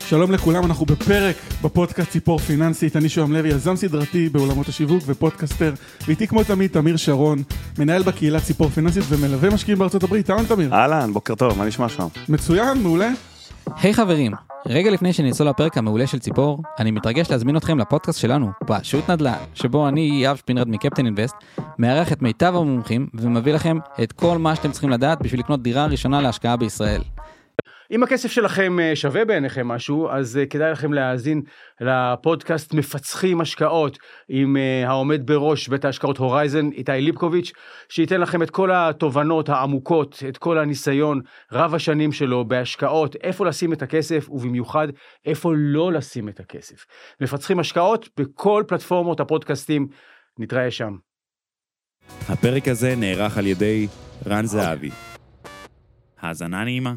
שלום לכולם, אנחנו בפרק בפודקאסט ציפור פיננסית. אני שוהם לוי, יזם סדרתי בעולמות השיווק ופודקאסטר, ואיתי כמו תמיד תמיר שרון, מנהל בקהילת ציפור פיננסית ומלווה משקיעים בארצות הברית. אהלן תמיר. אהלן, בוקר טוב, מה נשמע שם? מצוין, מעולה. היי חברים, רגע לפני שנצלול לפרק המעולה של ציפור, אני מתרגש להזמין אתכם לפודקאסט שלנו, פשוט נדל"ן, שבו אני, יאב שפינרד מקפטן אינבסט, מארח את מיטב המומחים ומביא לכם את כל מה שאתם צריכים לדעת בשביל לקנות דירה ראשונה להשקעה בישראל. אם הכסף שלכם שווה בעיניכם משהו, אז כדאי לכם להאזין לפודקאסט מפצחים השקעות עם העומד בראש בית ההשקעות הורייזן, איתי ליפקוביץ', שייתן לכם את כל התובנות העמוקות, את כל הניסיון רב השנים שלו בהשקעות, איפה לשים את הכסף ובמיוחד איפה לא לשים את הכסף. מפצחים השקעות בכל פלטפורמות הפודקאסטים, נתראה שם. הפרק הזה נערך על ידי רן זהבי. האזנה נעימה.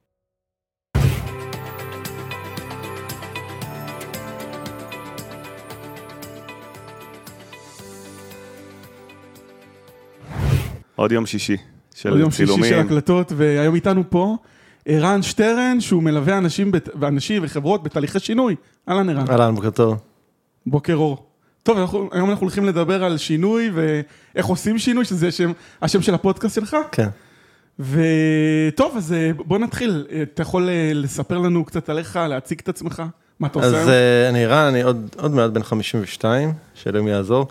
עוד יום שישי של עוד יום צילומים. שישי של הקלטות, והיום איתנו פה ערן שטרן, שהוא מלווה אנשים וחברות בתהליכי שינוי. אהלן ערן. אהלן, בוקר טוב. בוקר אור. טוב, היום אנחנו הולכים לדבר על שינוי ואיך עושים שינוי, שזה השם של הפודקאסט שלך. כן. וטוב, אז בוא נתחיל. אתה יכול לספר לנו קצת עליך, להציג את עצמך? מה אתה עושה היום? אז אני ערן, אני עוד מעט בן 52, שאלוהים יעזור.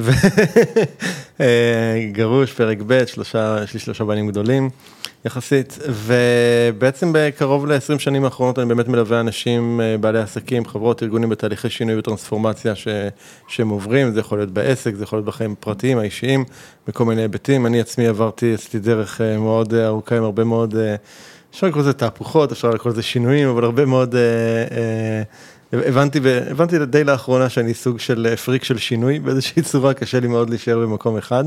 גרוש, פרק ב', יש לי 3 בנים גדולים, יחסית. ובעצם בקרוב ל-20 שנים האחרונות אני באמת מלווה אנשים, בעלי עסקים, חברות, ארגונים בתהליכי שינוי וטרנספורמציה שהם עוברים. זה יכול להיות בעסק, זה יכול להיות בחיים פרטיים, האישיים, בכל מיני היבטים. אני עצמי עשיתי דרך מאוד ארוכה עם הרבה מאוד... אפשר לקרוא לזה תהפוכות, אפשר לקרוא לזה שינויים, אבל הרבה מאוד, הבנתי די לאחרונה שאני סוג של פריק של שינוי, באיזושהי צורה קשה לי מאוד להישאר במקום אחד.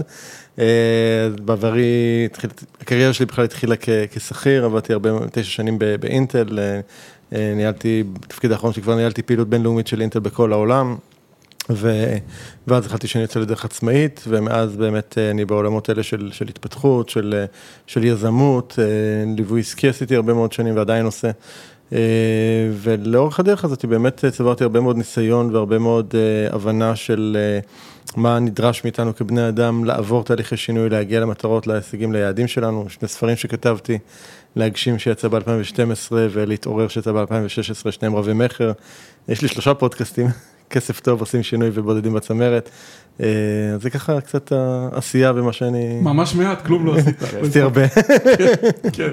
בעברי, הקריירה שלי בכלל התחילה כשכיר, עבדתי 9 שנים באינטל, ניהלתי, בתפקיד האחרון שכבר ניהלתי פעילות בינלאומית של אינטל בכל העולם, ואז החלטתי שאני יוצא לדרך עצמאית, ומאז באמת אני בעולמות האלה של התפתחות, של יזמות, ליווי עסקי עשיתי הרבה מאוד שנים ועדיין עושה, ולאורך הדרך הזאת באמת צברתי הרבה מאוד ניסיון והרבה מאוד הבנה של מה נדרש מאיתנו כבני אדם לעבור תהליכי שינוי, להגיע למטרות, להשיגים, ליעדים שלנו. 2 ספרים שכתבתי, להגשים שיצא ב-2012 ולהתעורר שיצא ב-2016, 2 רבי מחר. יש לי 3 פודקאסטים. כסף טוב, עושים שינוי ובודדים בצמרת. זה ככה קצת העשייה במה שאני... ממש מעט, כלום לא עשית. עשיתי הרבה. כן.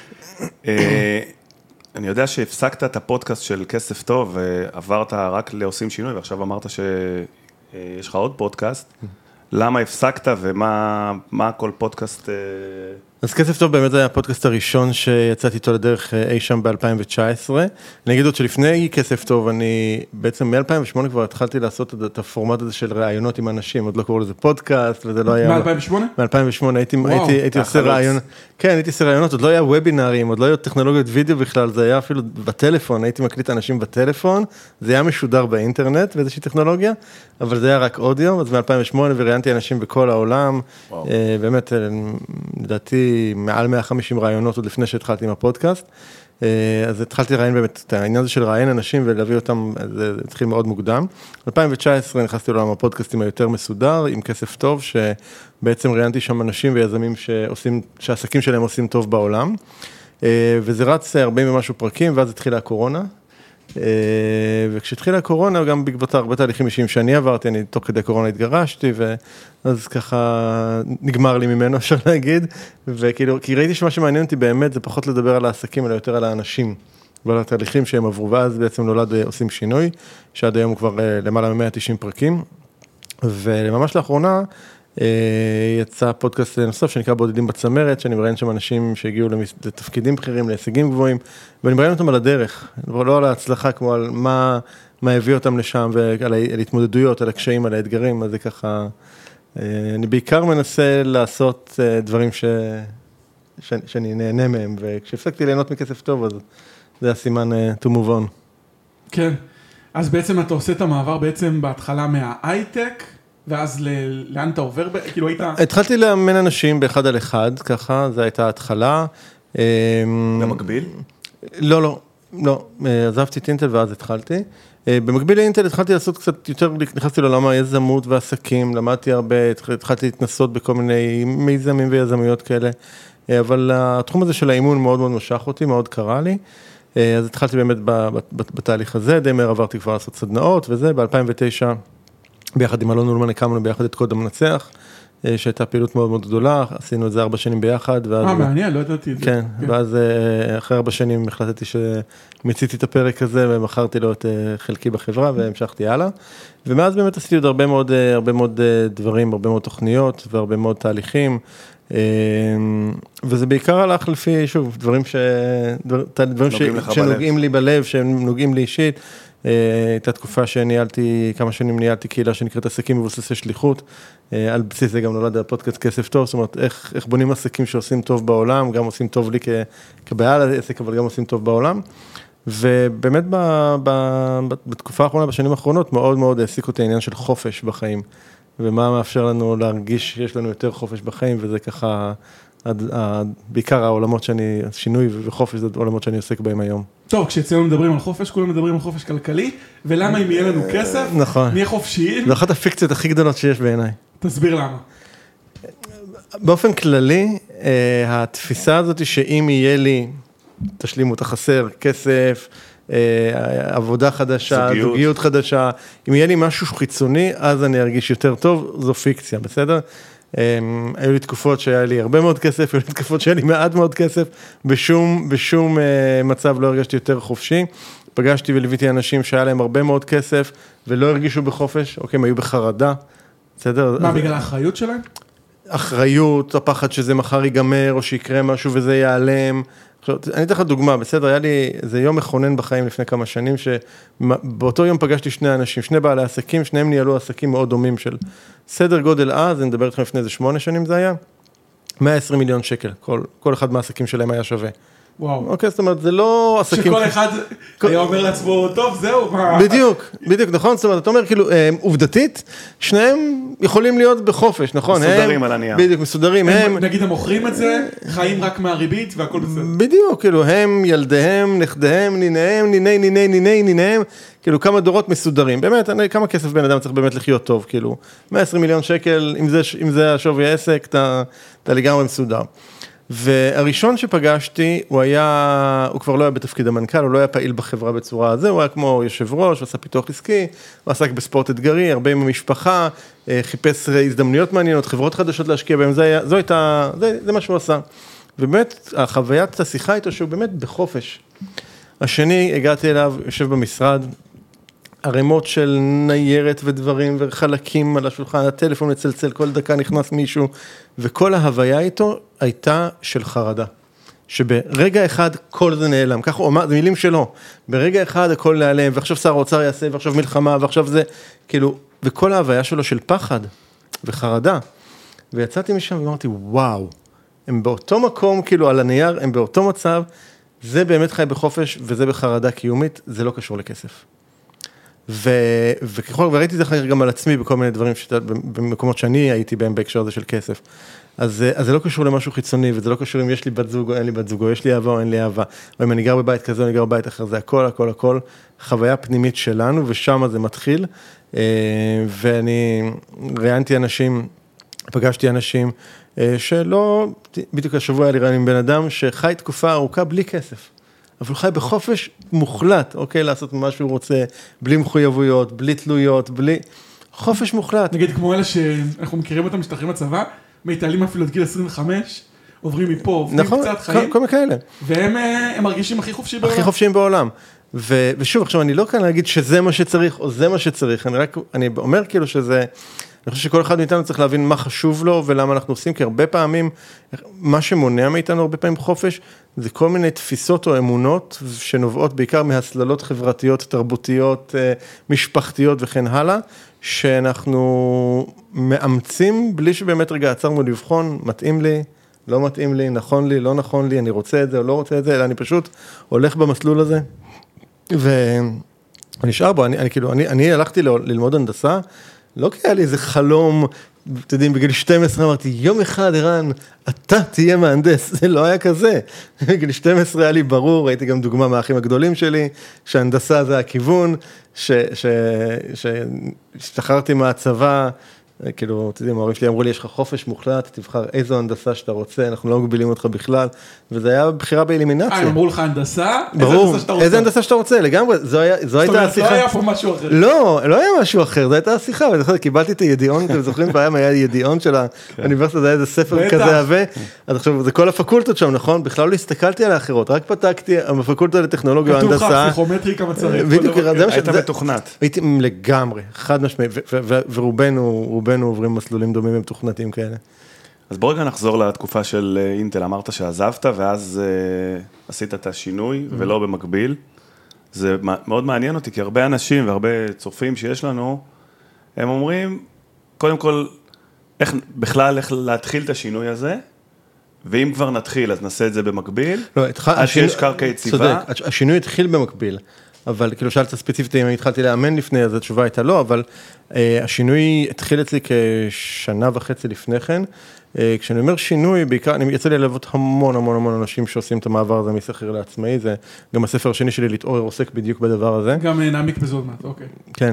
אני יודע שהפסקת את הפודקאסט של כסף טוב, ועברת רק לעושים שינוי, ועכשיו אמרת שיש לך עוד פודקאסט. למה הפסקת ומה כל פודקאסט... אז כסף טוב באמת זה היה הפודקאסט הראשון שיצאתי איתו לדרך אי שם ב-2019. אני אגיד עוד שלפני כסף טוב, אני בעצם מ-2008 כבר התחלתי לעשות את הפורמט הזה של ראיונות עם אנשים, עוד לא קראו לזה פודקאסט, וזה לא היה... מ-2008? מ-2008 הייתי עושה ראיון, כן, הייתי עושה ראיונות, עוד לא היה וובינרים, עוד לא היו טכנולוגיות וידאו בכלל, זה היה אפילו בטלפון, הייתי מקליט אנשים בטלפון, זה היה משודר באינטרנט באיזושהי טכנולוגיה, אבל זה היה רק אודיו, אז מ-2008 וראיינתי אנשים בכל העולם, באמת, לדעתי, מעל 150 רעיונות עוד לפני שהתחלתי עם הפודקאסט, אז התחלתי לראיין באמת את העניין הזה של ראיין אנשים ולהביא אותם, זה התחיל מאוד מוקדם. 2019 נכנסתי לעולם הפודקאסטים היותר מסודר, עם כסף טוב, שבעצם ראיינתי שם אנשים ויזמים שהעסקים שלהם עושים טוב בעולם, וזה רץ 40 ומשהו פרקים, ואז התחילה הקורונה, וכשהתחילה הקורונה, גם בעקבות הרבה תהליכים אישיים שאני עברתי, אני תוך כדי קורונה התגרשתי, ואז ככה נגמר לי ממנו, אפשר להגיד, וכאילו, כי ראיתי שמה שמעניין אותי באמת, זה פחות לדבר על העסקים, אלא יותר על האנשים, ועל התהליכים שהם עברו, ואז בעצם נולד עושים שינוי, שעד היום הוא כבר למעלה מ-190 פרקים, וממש לאחרונה, יצא פודקאסט נוסף שנקרא בודדים בצמרת, שאני מראיין שם אנשים שהגיעו לתפקידים בכירים, להישגים גבוהים, ואני מראיין אותם על הדרך, לא על ההצלחה, כמו על מה הביא אותם לשם, ועל התמודדויות, על הקשיים, על האתגרים, אז זה ככה, אני בעיקר מנסה לעשות דברים שאני נהנה מהם, וכשהפסקתי ליהנות מכסף טוב, אז זה הסימן to move on. כן, אז בעצם אתה עושה את המעבר בעצם בהתחלה מההייטק, ואז לאן אתה עובר? כאילו היית... התחלתי לאמן אנשים באחד על אחד, ככה, זו הייתה ההתחלה. במקביל? לא, לא. לא, עזבתי את אינטל ואז התחלתי. במקביל לאינטל התחלתי לעשות קצת יותר, נכנסתי לעולם היזמות ועסקים, למדתי הרבה, התחלתי להתנסות בכל מיני מיזמים ויזמויות כאלה, אבל התחום הזה של האימון מאוד מאוד משך אותי, מאוד קרה לי, אז התחלתי באמת בתהליך הזה, די מהר עברתי כבר לעשות סדנאות וזה, ב-2009, ביחד עם אלון אולמן הקמנו ביחד את קוד המנצח, שהייתה פעילות מאוד מאוד גדולה, עשינו את זה 4 שנים ביחד. מעניין, לא ידעתי את זה. כן, ואז אחרי 4 שנים החלטתי שמיציתי את הפרק הזה, ומכרתי לו את חלקי בחברה, והמשכתי הלאה. ומאז באמת עשיתי עוד הרבה מאוד דברים, הרבה מאוד תוכניות, והרבה מאוד תהליכים, וזה בעיקר הלך לפי, שוב, דברים שנוגעים לי בלב, שנוגעים לי אישית. הייתה תקופה שניהלתי, כמה שנים ניהלתי קהילה שנקראת עסקים מבוססי שליחות, על בסיס זה גם נולד הפודקאסט כסף טוב, זאת אומרת, איך בונים עסקים שעושים טוב בעולם, גם עושים טוב לי כבעל העסק, אבל גם עושים טוב בעולם, ובאמת בתקופה האחרונה, בשנים האחרונות, מאוד מאוד העסיק אותי העניין של חופש בחיים, ומה מאפשר לנו להרגיש שיש לנו יותר חופש בחיים, וזה ככה, בעיקר העולמות שינוי וחופש, זה עולמות שאני עוסק בהם היום. טוב, כשאצלנו מדברים על חופש, כולם מדברים על חופש כלכלי, ולמה אם יהיה לנו כסף, נהיה חופשיים? זה אחת הפיקציות הכי גדולות שיש בעיניי. תסביר למה. באופן כללי, התפיסה הזאת שאם יהיה לי, תשלימו את החסר, כסף, עבודה חדשה, זוגיות חדשה, אם יהיה לי משהו חיצוני, אז אני ארגיש יותר טוב, זו פיקציה, בסדר? היו לי תקופות שהיה לי הרבה מאוד כסף, היו לי תקופות שהיה לי מעט מאוד כסף, בשום מצב לא הרגשתי יותר חופשי, פגשתי וליוויתי אנשים שהיה להם הרבה מאוד כסף, ולא הרגישו בחופש, אוקיי, הם היו בחרדה, בסדר? מה, בגלל האחריות שלהם? אחריות, הפחד שזה מחר ייגמר, או שיקרה משהו וזה ייעלם. אני אתן לך דוגמה, בסדר, היה לי איזה יום מכונן בחיים לפני כמה שנים, שבאותו יום פגשתי 2 אנשים, 2 בעלי עסקים, שניהם ניהלו עסקים מאוד דומים של סדר גודל אז, אני מדבר איתכם לפני איזה 8 שנים זה היה, 120 מיליון שקל, כל אחד מהעסקים שלהם היה שווה. וואו. אוקיי, זאת אומרת, זה לא עסקים... שכל אחד היה אומר לעצמו, טוב, זהו, מה... בדיוק, נכון, זאת אומרת, אתה אומר, כאילו, עובדתית, שניהם יכולים להיות בחופש, נכון? מסודרים על הנייר. בדיוק, מסודרים, הם... נגיד, הם מוכרים את זה, חיים רק מהריבית, והכל בסדר. בדיוק, כאילו, הם, ילדיהם, נכדיהם, ניניהם, כאילו, כמה דורות מסודרים. באמת, כמה כסף בן אדם צריך באמת לחיות טוב, כאילו, 120 מיליון שקל, אם זה השווי העסק, אתה לגמרי מסודר. והראשון שפגשתי, הוא כבר לא היה בתפקיד המנכ"ל, הוא לא היה פעיל בחברה בצורה הזו, הוא היה כמו יושב ראש, עשה פיתוח עסקי, הוא עסק בספורט אתגרי, הרבה עם המשפחה, חיפש הזדמנויות מעניינות, חברות חדשות להשקיע בהם, זה מה שהוא עשה. ובאמת, החוויית השיחה איתו שהוא באמת בחופש. השני, הגעתי אליו, יושב במשרד, ערימות של ניירת ודברים וחלקים על השולחן, הטלפון מצלצל, כל דקה נכנס מישהו, וכל ההוויה איתו הייתה של חרדה. שברגע אחד כל זה נעלם, ככה הוא אמר, זה מילים שלו, ברגע אחד הכל נעלם, ועכשיו שר האוצר יעשה, ועכשיו מלחמה, ועכשיו זה, כאילו, וכל ההוויה שלו של פחד וחרדה. ויצאתי משם ואמרתי, וואו, הם באותו מקום, כאילו על הנייר, הם באותו מצב, זה באמת חי בחופש, וזה בחרדה קיומית, זה לא קשור לכסף. וראיתי את זה גם על עצמי בכל מיני דברים, במקומות שאני הייתי בהם בהקשר הזה של כסף. אז זה לא קשור למשהו חיצוני, וזה לא קשור אם יש לי בת זוג או אין לי בת זוג, או יש לי אהבה או אין לי אהבה, או אם אני גר בבית כזה או אני גר בבית אחר, זה הכל, חוויה פנימית שלנו, ושם זה מתחיל. ואני ראיינתי אנשים, פגשתי אנשים, שלא, בדיוק השבוע היה לי ראיין עם בן אדם, שחי תקופה ארוכה בלי כסף. אבל הוא חי בחופש מוחלט, אוקיי, לעשות מה שהוא רוצה, בלי מחויבויות, בלי תלויות, בלי... חופש מוחלט. נגיד כמו אלה שאנחנו מכירים אותם, משתחררים בצבא, מתעלים אפילו עד גיל 25, עוברים מפה, עובדים נכון, קצת חיים. כל כאלה. והם מרגישים הכי חופשיים בעולם. הכי חופשיים בעולם. ושוב, עכשיו, אני לא כאן להגיד שזה מה שצריך, או זה מה שצריך, אני אומר כאילו שזה... אני חושב שכל אחד מאיתנו צריך להבין מה חשוב לו ולמה אנחנו עושים, כי הרבה פעמים, מה שמונע מאיתנו הרבה פעמים חופש, זה כל מיני תפיסות או אמונות שנובעות בעיקר מהסללות חברתיות, תרבותיות, משפחתיות וכן הלאה, שאנחנו מאמצים בלי שבאמת רגע עצרנו לבחון, מתאים לי, לא מתאים לי, נכון לי, לא נכון לי, אני רוצה את זה או לא רוצה את זה, אלא אני פשוט הולך במסלול הזה, ונשאר בו, אני הלכתי ללמוד הנדסה, לא כי היה לי איזה חלום, אתם יודעים, בגיל 12 אמרתי, יום אחד, ערן, אתה תהיה מהנדס, זה לא היה כזה. בגיל 12 היה לי ברור, ראיתי גם דוגמה מהאחים הגדולים שלי, שהנדסה זה הכיוון, שהשתחררתי מהצבא, כאילו, אתם יודעים, ההורים שלי אמרו לי, יש לך חופש מוחלט, תבחר איזו הנדסה שאתה רוצה, אנחנו לא מגבילים אותך בכלל, וזה היה בחירה באלימינציה. הם אמרו לך הנדסה? ברור, איזה הנדסה שאתה רוצה, לגמרי, זו הייתה השיחה. לא היה פה משהו אחר. לא היה משהו אחר, זו הייתה השיחה, ואני זוכר, קיבלתי את הידיעון, אתם זוכרים, פעם היה ידיעון של האוניברסיטה, זה היה איזה ספר כזה עבה, אז עכשיו, זה כל הפקולטות שם, נכון? בכלל לא הסתכלתי על האחרות, רק פתקתי, הפקולטה לטכנולוגיה או הנדסה. כתוב לך פסיכומטרי כמה צריך. היית מתוכנת. הייתי לגמרי, חד משמעי, ורובנו עוברים מסלולים דומים ומתוכנתים כאלה. אז בוא רגע נחזור לתקופה של אינטל, אמרת שעזבת ואז עשית את השינוי ולא במקביל. זה מאוד מעניין אותי, כי הרבה אנשים והרבה צופים שיש לנו, הם אומרים, קודם כל, איך להתחיל את השינוי הזה, ואם כבר נתחיל, אז נעשה את זה במקביל, עד שיש קרקע יציבה. צודק, השינוי התחיל במקביל. אבל כאילו שאלת ספציפית אם התחלתי לאמן לפני, אז התשובה הייתה לא, אבל השינוי התחיל אצלי כשנה וחצי לפני כן. כשאני אומר שינוי, בעיקר, אני יצא לי ללוות המון אנשים שעושים את המעבר הזה משכיר לעצמאי, זה גם הספר השני שלי להתעורר עוסק בדיוק בדבר הזה. גם נעמיק בזה עוד מעט, אוקיי. כן,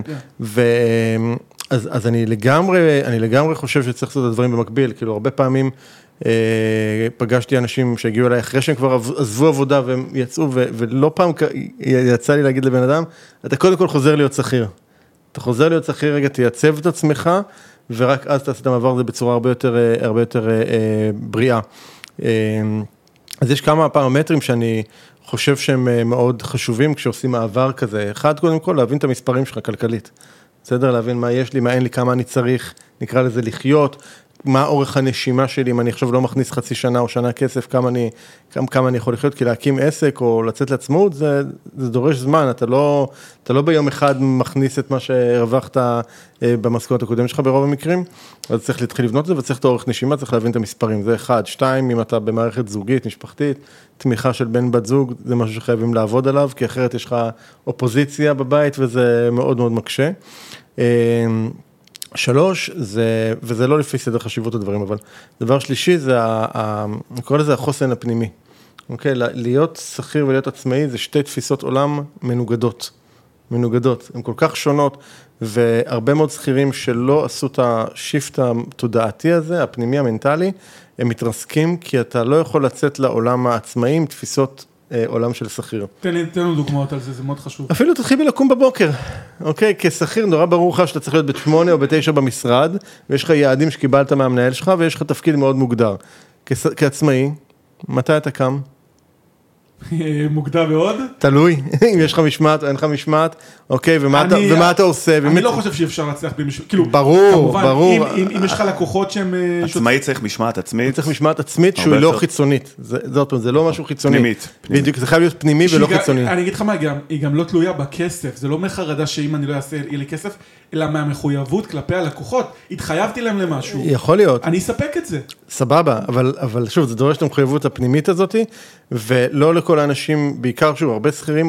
אז אני לגמרי חושב שצריך לעשות את הדברים במקביל, כאילו הרבה פעמים, פגשתי אנשים שהגיעו אליי אחרי שהם כבר עזבו עבודה והם יצאו, ולא פעם יצא לי להגיד לבן אדם, אתה קודם כל חוזר להיות שכיר. אתה חוזר להיות שכיר, רגע תייצב את עצמך, ורק אז תעשה את המעבר הזה בצורה הרבה יותר בריאה. אז יש כמה פרמטרים שאני חושב שהם מאוד חשובים כשעושים מעבר כזה. אחד, קודם כל, להבין את המספרים שלך כלכלית. בסדר? להבין מה יש לי, מה אין לי, כמה אני צריך, נקרא לזה לחיות, מה אורך הנשימה שלי, אם אני עכשיו לא מכניס חצי שנה או שנה כסף, כמה אני יכול לחיות, כי להקים עסק או לצאת לעצמאות, זה דורש זמן, אתה לא ביום אחד מכניס את מה שהרווחת במשכורת הקודמת שלך ברוב המקרים, אז צריך להתחיל לבנות את זה, וצריך את האורך נשימה, צריך להבין את המספרים, זה אחד, שתיים, אם אתה במערכת זוגית, משפחתית, תמיכה של בן בת זוג, זה משהו שחייבים לעבוד עליו, כי אחרת יש לך אופוזיציה בבית, וזה מאוד מאוד מקשה. שלוש, וזה לא לפי סדר חשיבות הדברים, אבל דבר שלישי זה, אני קורא לזה החוסן הפנימי. אוקיי? להיות שכיר ולהיות עצמאי זה שתי תפיסות עולם מנוגדות. הן כל כך שונות, והרבה מאוד שכירים שלא עשו את השיפט התודעתי הזה, הפנימי המנטלי, הם מתרסקים, כי אתה לא יכול לצאת לעולם העצמאי עם תפיסות עולם של שכיר. תן לנו דוגמאות על זה, זה מאוד חשוב. אפילו תתחיל בלקום בבוקר, אוקיי? כשכיר נורא ברור לך שאתה צריך להיות ב8 או ב9 במשרד, ויש לך יעדים שקיבלת מהמנהל שלך, ויש לך תפקיד מאוד מוגדר. כעצמאי, מתי אתה קם? מוקדם מאוד. תלוי, אם יש לך משמעת או אין לך משמעת, אוקיי, ומה אתה עושה? אני לא חושב שאפשר להצליח במשמעת, כאילו, ברור. אם יש לך לקוחות שהם... עצמאי צריך משמעת עצמית. צריך משמעת עצמית שהוא לא חיצונית, זה לא משהו חיצוני. פנימית. בדיוק, זה חייב להיות פנימי ולא חיצוני. אני אגיד לך מה, היא גם לא תלויה בכסף, זה לא מחרדה שאם אני לא אעשה, יהיה לי כסף, אלא מהמחויבות כלפי הלקוחות, התחייבתי להם למשהו. יכול להיות. אני אספק את זה. סבבה, אבל שוב, זה דורש את המחויבות הפנימית הזאת, ולא לכל האנשים, בעיקר שוב, הרבה שכירים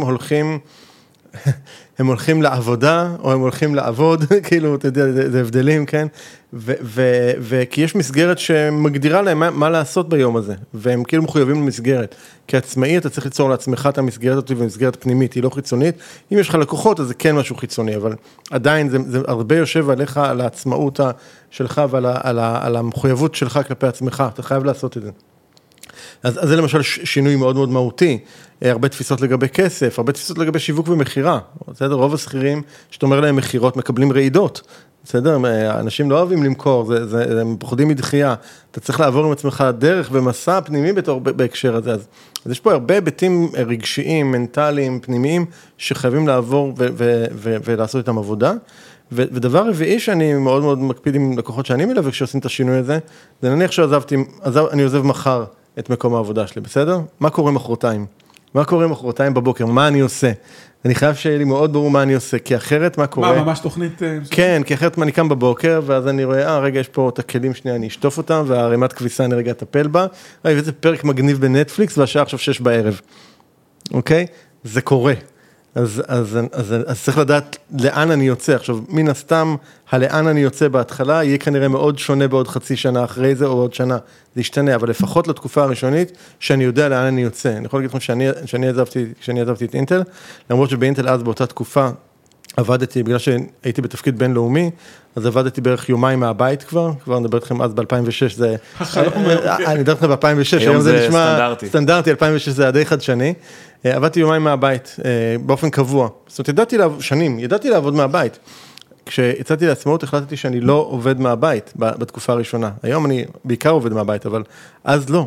הם הולכים לעבודה, או הם הולכים לעבוד, כאילו, אתה יודע, זה הבדלים, כן? וכי יש מסגרת שמגדירה להם מה לעשות ביום הזה, והם כאילו מחויבים למסגרת. כעצמאי, אתה צריך ליצור לעצמך את המסגרת הזאת, ומסגרת פנימית, היא לא חיצונית. אם יש לך לקוחות, אז זה כן משהו חיצוני, אבל עדיין זה הרבה יושב עליך, על העצמאות שלך, ועל המחויבות שלך כלפי עצמך, אתה חייב לעשות את זה. אז זה למשל שינוי מאוד מאוד מהותי, הרבה תפיסות לגבי כסף, הרבה תפיסות לגבי שיווק ומחירה, בסדר? רוב השכירים, שאתה אומר להם מחירות, מקבלים רעידות, בסדר? אנשים לא אוהבים למכור, הם פוחדים מדחייה, אתה צריך לעבור עם עצמך דרך ומסע פנימי בהקשר הזה, אז יש פה הרבה היבטים רגשיים, מנטליים, פנימיים, שחייבים לעבור ולעשות איתם עבודה, ודבר רביעי שאני מאוד מאוד מקפיד עם לקוחות שאני מלווה כשעושים את השינוי הזה, זה נניח אני עוזב מחר את מקום העבודה שלי, בסדר? מה קורה מחרתיים? מה קורה מחרתיים בבוקר? מה אני עושה? אני חייב שיהיה לי מאוד ברור מה אני עושה, כי אחרת מה קורה? מה, ממש תוכנית? כן, כי אחרת אני קם בבוקר, ואז אני רואה, רגע, יש פה את הכלים שנייה, אני אשטוף אותם, והרימת כביסה אני רגע אטפל בה, וזה פרק מגניב בנטפליקס, והשעה עכשיו 6 בערב. אוקיי? זה קורה. אז צריך לדעת לאן אני יוצא. עכשיו, מן הסתם, הלאן אני יוצא בהתחלה, יהיה כנראה מאוד שונה בעוד חצי שנה אחרי זה, או עוד שנה. זה ישתנה, אבל לפחות לתקופה הראשונית, שאני יודע לאן אני יוצא. אני יכול להגיד לכם כשאני עזבתי את אינטל, למרות שבאינטל אז באותה תקופה, עבדתי, בגלל שהייתי בתפקיד בינלאומי, אז עבדתי בערך יומיים מהבית כבר נדבר איתכם אז ב-2006, זה... אני מדבר איתכם ב-2006, היום זה נשמע סטנדרטי, 2006 זה די חדשני. עבדתי יומיים מהבית, באופן קבוע. זאת אומרת, ידעתי לעבוד מהבית. כשיצאתי לעצמאות, החלטתי שאני לא עובד מהבית בתקופה הראשונה. היום אני בעיקר עובד מהבית, אבל אז לא.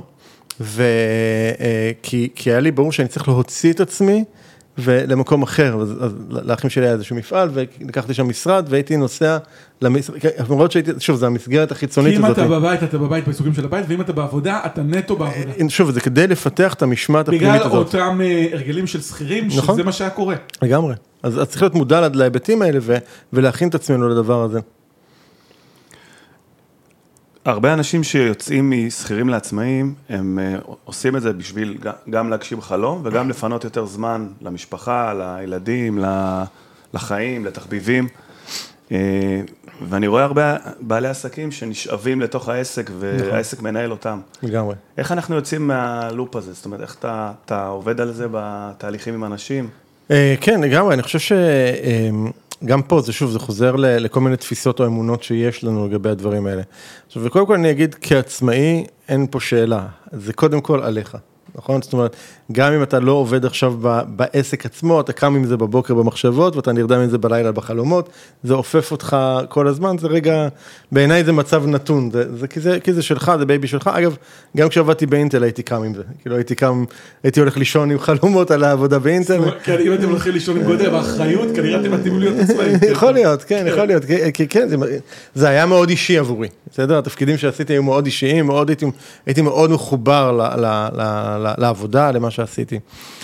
כי היה לי ברור שאני צריך להוציא את עצמי, ולמקום אחר, אז לאחים שלי היה איזשהו מפעל, ולקחתי שם משרד, והייתי נוסע למשרד, למרות שהייתי, שוב, זה המסגרת החיצונית הזאת. כי אם אתה בבית בסוגים של הבית, ואם אתה בעבודה, אתה נטו בעבודה. שוב, זה כדי לפתח את המשמעת הפנימית הזאת. בגלל אותם הרגלים של שכירים, שזה מה שהיה קורה. לגמרי. אז צריך להיות מודע להיבטים האלה, ולהכין את עצמנו לדבר הזה. הרבה אנשים שיוצאים משכירים לעצמאים, הם עושים את זה בשביל גם להגשים חלום, וגם לפנות יותר זמן למשפחה, לילדים, לחיים, לתחביבים. ואני רואה הרבה בעלי עסקים שנשאבים לתוך העסק, והעסק מנהל אותם. לגמרי. איך אנחנו יוצאים מהלופ הזה? זאת אומרת, איך אתה עובד על זה בתהליכים עם אנשים? כן, לגמרי. אני חושב גם פה, זה שוב, זה חוזר לכל מיני תפיסות או אמונות שיש לנו לגבי הדברים האלה. עכשיו, וקודם כל אני אגיד, כעצמאי, אין פה שאלה. זה קודם כל עליך. נכון? זאת אומרת, גם אם אתה לא עובד עכשיו בעסק עצמו, אתה קם עם זה בבוקר במחשבות, ואתה נרדם עם זה בלילה בחלומות, זה אופף אותך כל הזמן, זה רגע, בעיניי זה מצב נתון, כי זה שלך, זה בייבי שלך. אגב, גם כשעבדתי באינטל הייתי קם עם זה, כאילו הייתי הולך לישון עם חלומות על העבודה באינטל. כן, אם אתם הולכים לישון עם גודל באחריות, כנראה אתם מתאימים להיות עצמאים. יכול להיות, כן, יכול להיות, כן, זה היה מאוד אישי עבורי, בסדר? התפקידים שעשיתי היו מאוד אישיים, הייתי מאוד מחובר לעבודה, למה שעשיתי.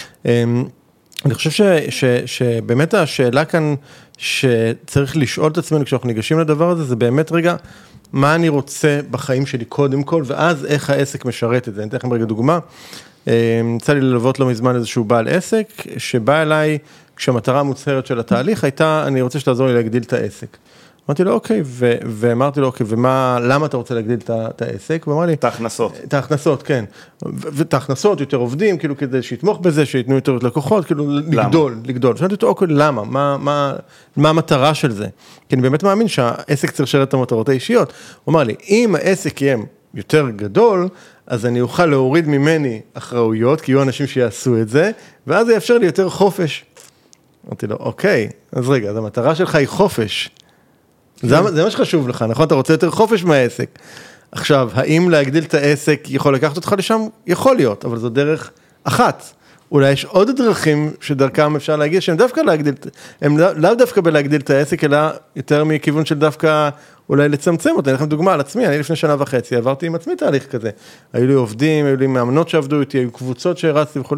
אני חושב שבאמת השאלה כאן שצריך לשאול את עצמנו כשאנחנו ניגשים לדבר הזה, זה באמת רגע, מה אני רוצה בחיים שלי קודם כל, ואז איך העסק משרת את זה. אני אתן לכם רגע דוגמה. יצא לי ללוות לא מזמן איזשהו בעל עסק, שבא אליי כשהמטרה המוצהרת של התהליך הייתה, אני רוצה שתעזור לי להגדיל את העסק. אמרתי לו, אוקיי, ואמרתי לו, אוקיי, למה אתה רוצה להגדיל את העסק? ואמר לי, את ההכנסות, כן. ואת ההכנסות, יותר עובדים, כאילו, כדי שיתמוך בזה, שיתנו יותר לקוחות, כאילו, לגדול. שאלתי אותו, אוקיי, למה? מה המטרה של זה? כי אני באמת מאמין שהעסק צריך לשרת את המטרות האישיות. הוא אמר לי, אם העסק יהיה יותר גדול, אז אני אוכל להוריד ממני אחראויות, כי יהיו אנשים שיעשו את זה, ואז זה יאפשר לי יותר חופש. אמרתי לו, אוקיי, אז רגע, אז המטרה שלך היא חופש. זה מה שחשוב לך, נכון? אתה רוצה יותר חופש מהעסק. עכשיו, האם להגדיל את העסק יכול לקחת אותך לשם? יכול להיות, אבל זו דרך אחת. אולי יש עוד דרכים שדרכם אפשר להגיד, שהם דווקא הם לאו דווקא בלהגדיל את העסק, אלא יותר מכיוון של דווקא אולי לצמצם אותה. אני לכם דוגמה על עצמי, אני לפני 1.5 שנה עברתי עם עצמי תהליך כזה. היו לי עובדים, היו לי מאמנות שעבדו איתי, היו קבוצות שהרצתי וכו',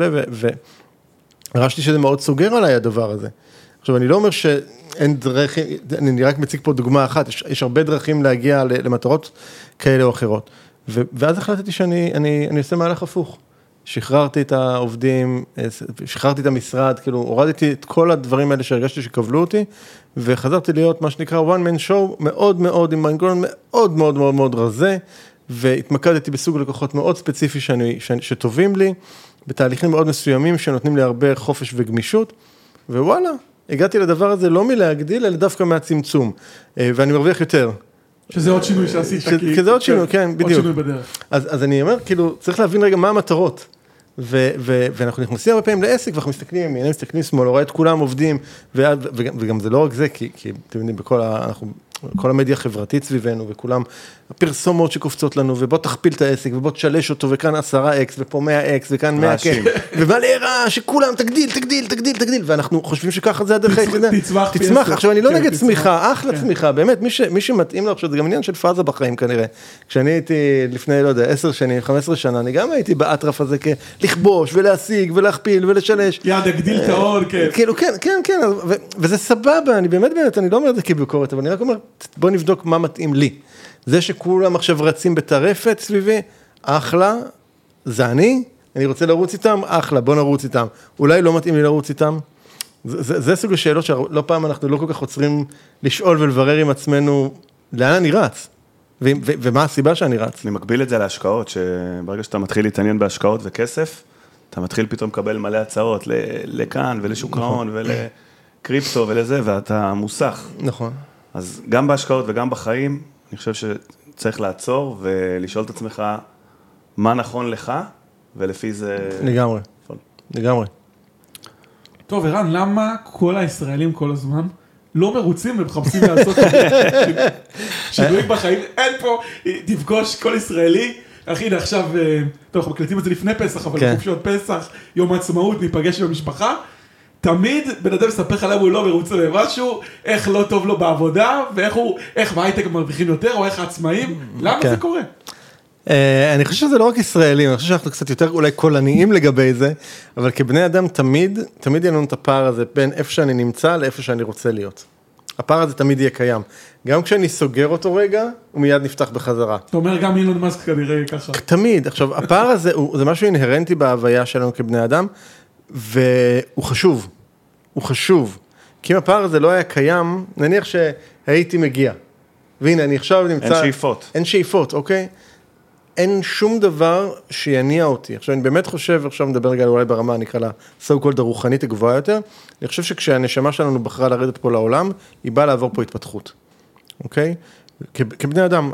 והרשתי שזה מאוד סוגר עליי הדבר הזה. עכשיו, אני לא אומר שאין דרכים, אני רק מציג פה דוגמה אחת, יש הרבה דרכים להגיע למטרות כאלה או אחרות. ואז החלטתי שאני עושה מהלך הפוך. שחררתי את העובדים, שחררתי את המשרד, כאילו, הורדתי את כל הדברים האלה שהרגשתי שקבלו אותי, וחזרתי להיות מה שנקרא one man show, מאוד מאוד, עם מנגנון מאוד מאוד מאוד מאוד רזה, והתמקדתי בסוג לקוחות מאוד ספציפי שטובים לי, בתהליכים מאוד מסוימים שנותנים לי הרבה חופש וגמישות, ווואלה, הגעתי לדבר הזה לא מלהגדיל, אלא דווקא מהצמצום, ואני מרוויח יותר. שזה עוד שינוי שעשית. כי זה עוד שינוי, כן, בדיוק. עוד שינוי בדרך. אז אני אומר, כאילו, צריך להבין רגע מה המטרות, ואנחנו נכנסים הרבה פעמים לעסק, ואנחנו מסתכלים ימין, מסתכלים שמאל, רואה את כולם עובדים, וגם זה לא רק זה, כי אתם יודעים, כל המדיה החברתית סביבנו, וכולם, הפרסומות שקופצות לנו, ובוא תכפיל את העסק, ובוא תשלש אותו, וכאן 10x, ופה 100x, וכאן 100k, ומה להיראה שכולם תגדיל, ואנחנו חושבים שככה זה הדרך היחידה. תצמח. עכשיו, אני לא נגד צמיחה, אחלה צמיחה, באמת, מי שמתאים לו, עכשיו, זה גם עניין של פאזה בחיים כנראה. כשאני הייתי לפני, לא יודע, 10 שנים, 15 שנה, אני גם הייתי באטרף הזה, לכבוש ולהשיג ולהכפיל ולשלש. יד, הגדיל את ההון, כן. כאילו, כן, וזה סבבה, אני באמת, אני לא אומר את זה כביקורת, אבל אני רק אומר, בוא נבדוק מה מתאים לי. זה שכולם עכשיו רצים בטרפת סביבי, אחלה, זה אני רוצה לרוץ איתם, אחלה, בוא נרוץ איתם. אולי לא מתאים לי לרוץ איתם, זה סוג השאלות שלא פעם אנחנו לא כל כך עוצרים לשאול ולברר עם עצמנו, לאן אני רץ? ומה הסיבה שאני רץ? אני מקביל את זה להשקעות, שברגע שאתה מתחיל להתעניין בהשקעות וכסף, אתה מתחיל פתאום לקבל מלא הצעות לכאן ולשוק ההון ולקריפטו ולזה, ואתה מוסך. נכון. אז גם בהשקעות וגם בחיים, אני חושב שצריך לעצור ולשאול את עצמך מה נכון לך, ולפי זה... לגמרי. לגמרי. טוב, ערן, למה כל הישראלים כל הזמן לא מרוצים ומחפשים לעשות שינויים בחיים? אין פה, תפגוש כל ישראלי, אחי, עכשיו, טוב, אנחנו מקלטים את זה לפני פסח, אבל חופשות פסח, יום העצמאות, ניפגש עם המשפחה, תמיד בן אדם מספר לך למה הוא לא מרוצה במשהו, איך לא טוב לו בעבודה, ואיך בהייטק מרוויחים יותר, או איך העצמאים, למה זה קורה? אני חושב שזה לא רק ישראלים, אני חושב שאנחנו קצת יותר אולי קולניים לגבי זה, אבל כבני אדם תמיד יהיה לנו את הפער הזה בין איפה שאני נמצא לאיפה שאני רוצה להיות. הפער הזה תמיד יהיה קיים. גם כשאני סוגר אותו רגע, הוא מיד נפתח בחזרה. אתה אומר גם אילון מאסק כנראה ככה. תמיד. עכשיו, הפער הזה זה משהו אינהרנטי בהוויה שלנו כבני אדם, והוא חשוב. הוא חשוב. כי אם הפער הזה לא היה קיים, נניח שהייתי מגיע. והנה, אני עכשיו נמצא... אין שאיפות. אין שאיפות, אוקיי? אין שום דבר שיניע אותי. עכשיו, אני באמת חושב, עכשיו נדבר רגע אולי ברמה, נקרא לה so called הרוחנית הגבוהה יותר, אני חושב שכשהנשמה שלנו בחרה לרדת פה לעולם, היא באה לעבור פה התפתחות. אוקיי? כבני אדם,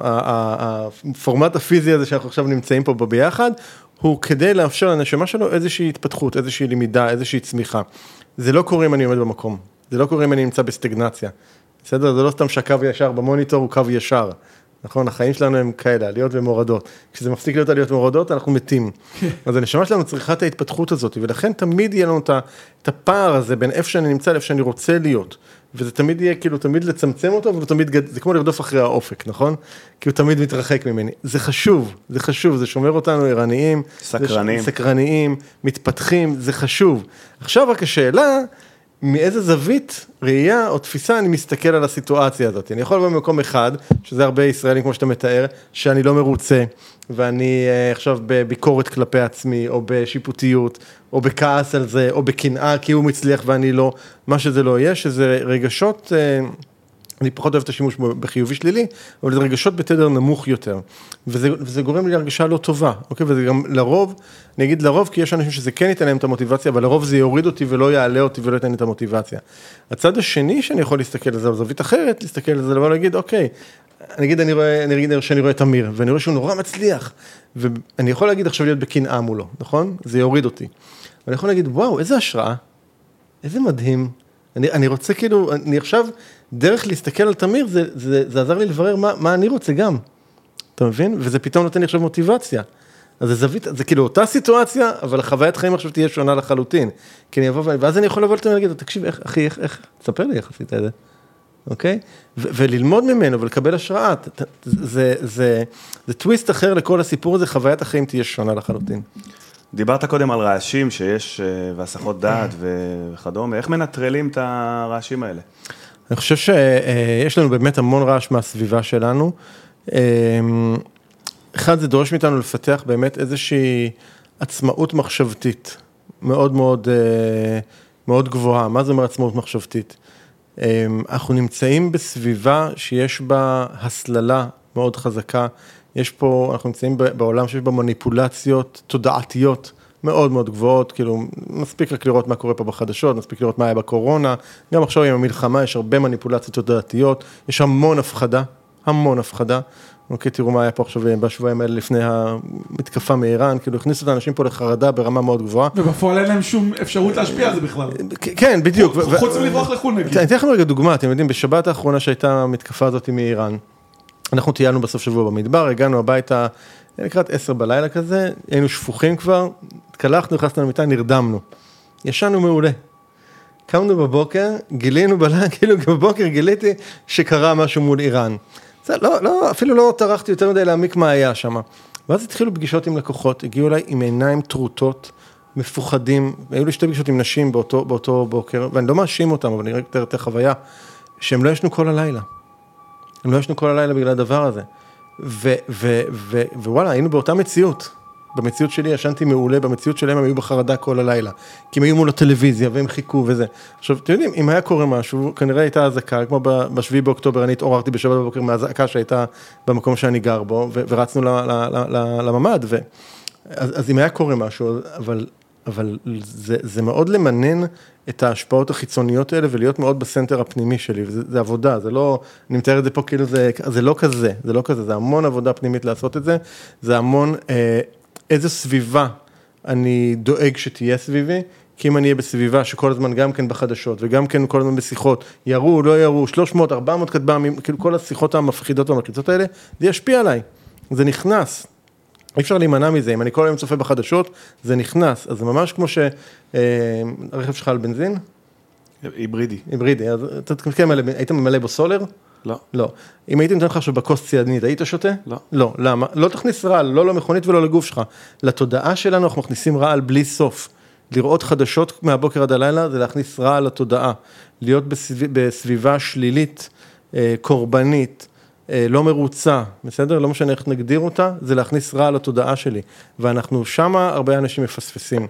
הפורמט הפיזי הזה שאנחנו עכשיו נמצאים פה ביחד, הוא כדי לאפשר לנשמה שלו איזושהי התפתחות, איזושהי למידה, איזושהי צמיחה. זה לא קורה אם אני עומד במקום. זה לא קורה אם אני נמצא בסטגנציה. בסדר? זה לא סתם שהקו ישר במוניטור הוא קו ישר. נכון, החיים שלנו הם כאלה, עליות ומורדות. כשזה מפסיק להיות עליות ומורדות, אנחנו מתים. אז הנשמה שלנו צריכה את ההתפתחות הזאת, ולכן תמיד יהיה לנו את הפער הזה בין איפה שאני נמצא, לאיפה שאני רוצה להיות. וזה תמיד יהיה, כאילו, תמיד לצמצם אותו, זה כמו לרדוף אחרי האופק, נכון? כי הוא תמיד מתרחק ממני. זה חשוב, זה שומר אותנו ערניים. סקרניים, מתפתחים, זה חשוב. עכשיו רק השאלה, מאיזה זווית, ראייה או תפיסה אני מסתכל על הסיטואציה הזאת. אני יכול לבוא במקום אחד, שזה הרבה ישראלים כמו שאתה מתאר, שאני לא מרוצה, ואני עכשיו בביקורת כלפי עצמי, או בשיפוטיות, או בכעס על זה, או בקנאה, כי הוא מצליח ואני לא, מה שזה לא יהיה, שזה רגשות, אני פחות אוהב את השימוש בחיובי שלילי, אבל זה רגשות בתדר נמוך יותר, וזה גורם לי להרגשה לא טובה, אוקיי? וזה גם לרוב, אני אגיד לרוב, כי יש אנשים שזה כן ייתן להם את המוטיבציה, אבל לרוב זה יוריד אותי ולא יעלה אותי ולא ייתן לי את המוטיבציה. הצד השני שאני יכול להסתכל על זה, או זווית אחרת, להסתכל על זה, לבוא להגיד, אוקיי, אני רואה את אמיר, ואני רואה שהוא נורא מצליח, ואני יכול להגיד עכשיו להיות בקנאה מולו, נכון? זה יוריד אותי. ואני יכול להגיד, וואו, איזה השראה, איזה מדהים. אני רוצה כאילו, אני עכשיו, דרך להסתכל על תמיר, זה עזר לי לברר מה אני רוצה גם. אתה מבין? וזה פתאום נותן לי עכשיו מוטיבציה. אז זה זווית, זה כאילו אותה סיטואציה, אבל החוויית חיים עכשיו תהיה שונה לחלוטין. כי אני אבוא, ואז אני יכול לבוא לתמיר ולהגיד, תקשיב, אחי, איך, תספר לי איך עשית את זה. אוקיי? וללמוד ממנו ולקבל השראה. זה טוויסט אחר לכל הסיפור הזה, חוויית החיים תהיה שונה לחלוטין. דיברת קודם על רעשים שיש, והסחות דעת וכדומה, איך מנטרלים את הרעשים האלה? אני חושב שיש לנו באמת המון רעש מהסביבה שלנו. אחד, זה דורש מאיתנו לפתח באמת איזושהי עצמאות מחשבתית, מאוד מאוד, מאוד גבוהה. מה זה אומר עצמאות מחשבתית? אנחנו נמצאים בסביבה שיש בה הסללה מאוד חזקה, אנחנו נמצאים בעולם שיש בה מניפולציות תודעתיות מאוד מאוד גבוהות, כאילו מספיק רק לראות מה קורה פה בחדשות, מספיק לראות מה היה בקורונה, גם עכשיו עם המלחמה יש הרבה מניפולציות תודעתיות, יש המון הפחדה, אוקיי, תראו מה היה פה עכשיו בשבועיים האלה לפני המתקפה מאיראן, כאילו הכניסו את האנשים פה לחרדה ברמה מאוד גבוהה. ובפועל אין להם שום אפשרות להשפיע על זה בכלל. כן, בדיוק. חוץ מלברוח לחו"ל נגיד. אני אתן לכם רגע דוגמה, אתם יודעים, בשבת האחרונה שהייתה המתקפה הזאת מאיראן, אנחנו טיילנו בסוף שבוע במדבר, הגענו הביתה, לקראת 10 בלילה כזה, היינו שפוכים כבר, התקלחנו, נכנסנו למיטה, נרדמנו. ישנו מעולה. קמנו בבוקר, גילינו כאילו בבוקר גיליתי שקרה משהו מול איראן. זה לא, אפילו לא טרחתי יותר מדי להעמיק מה היה שם. ואז התחילו פגישות עם לקוחות, הגיעו אליי עם עיניים טרוטות, מפוחדים, היו לי 2 פגישות עם נשים באותו בוקר, ואני לא מאשים אותם, אבל אני רק יותר חוויה, שהם לא ישנו כל הלילה. הם לא ישנו כל הלילה בגלל הדבר הזה. ווואלה, היינו באותה מציאות. במציאות שלי ישנתי מעולה, במציאות שלהם הם היו בחרדה כל הלילה, כי הם היו מול הטלוויזיה והם חיכו וזה. עכשיו, אתם יודעים, אם היה קורה משהו, כנראה הייתה הזעקה, כמו ב7 באוקטובר, אני התעוררתי ב7 בבוקר מהזעקה שהייתה במקום שאני גר בו, ורצנו לממד, אז אם היה קורה משהו, אבל זה מאוד למנן את ההשפעות החיצוניות האלה, ולהיות מאוד בסנטר הפנימי שלי, וזה עבודה, זה לא, אני מתאר את זה פה כאילו, זה לא כזה, זה המון עבודה פנימית לעשות את זה, זה המון, איזה סביבה אני דואג שתהיה סביבי, כי אם אני אהיה בסביבה שכל הזמן גם כן בחדשות, וגם כן כל הזמן בשיחות, ירו, לא ירו, 300, 400 כתב"מים, כאילו כל השיחות המפחידות והמקריצות האלה, זה ישפיע עליי, זה נכנס. אי אפשר להימנע מזה, אם אני כל היום צופה בחדשות, זה נכנס, אז זה ממש כמו שהרכב שלך על בנזין? היברידי, אז היית ממלא בו סולר? לא. לא. אם הייתי נותן לך עכשיו בכוס ציאנית, היית שותה? לא. לא, למה? לא תכניס רעל, לא למכונית ולא לגוף שלך. לתודעה שלנו אנחנו מכניסים רעל בלי סוף. לראות חדשות מהבוקר עד הלילה, זה להכניס רעל לתודעה. להיות בסביבה שלילית, קורבנית, לא מרוצה, בסדר? לא משנה איך נגדיר אותה, זה להכניס רע לתודעה שלי. ואנחנו שמה, הרבה אנשים מפספסים.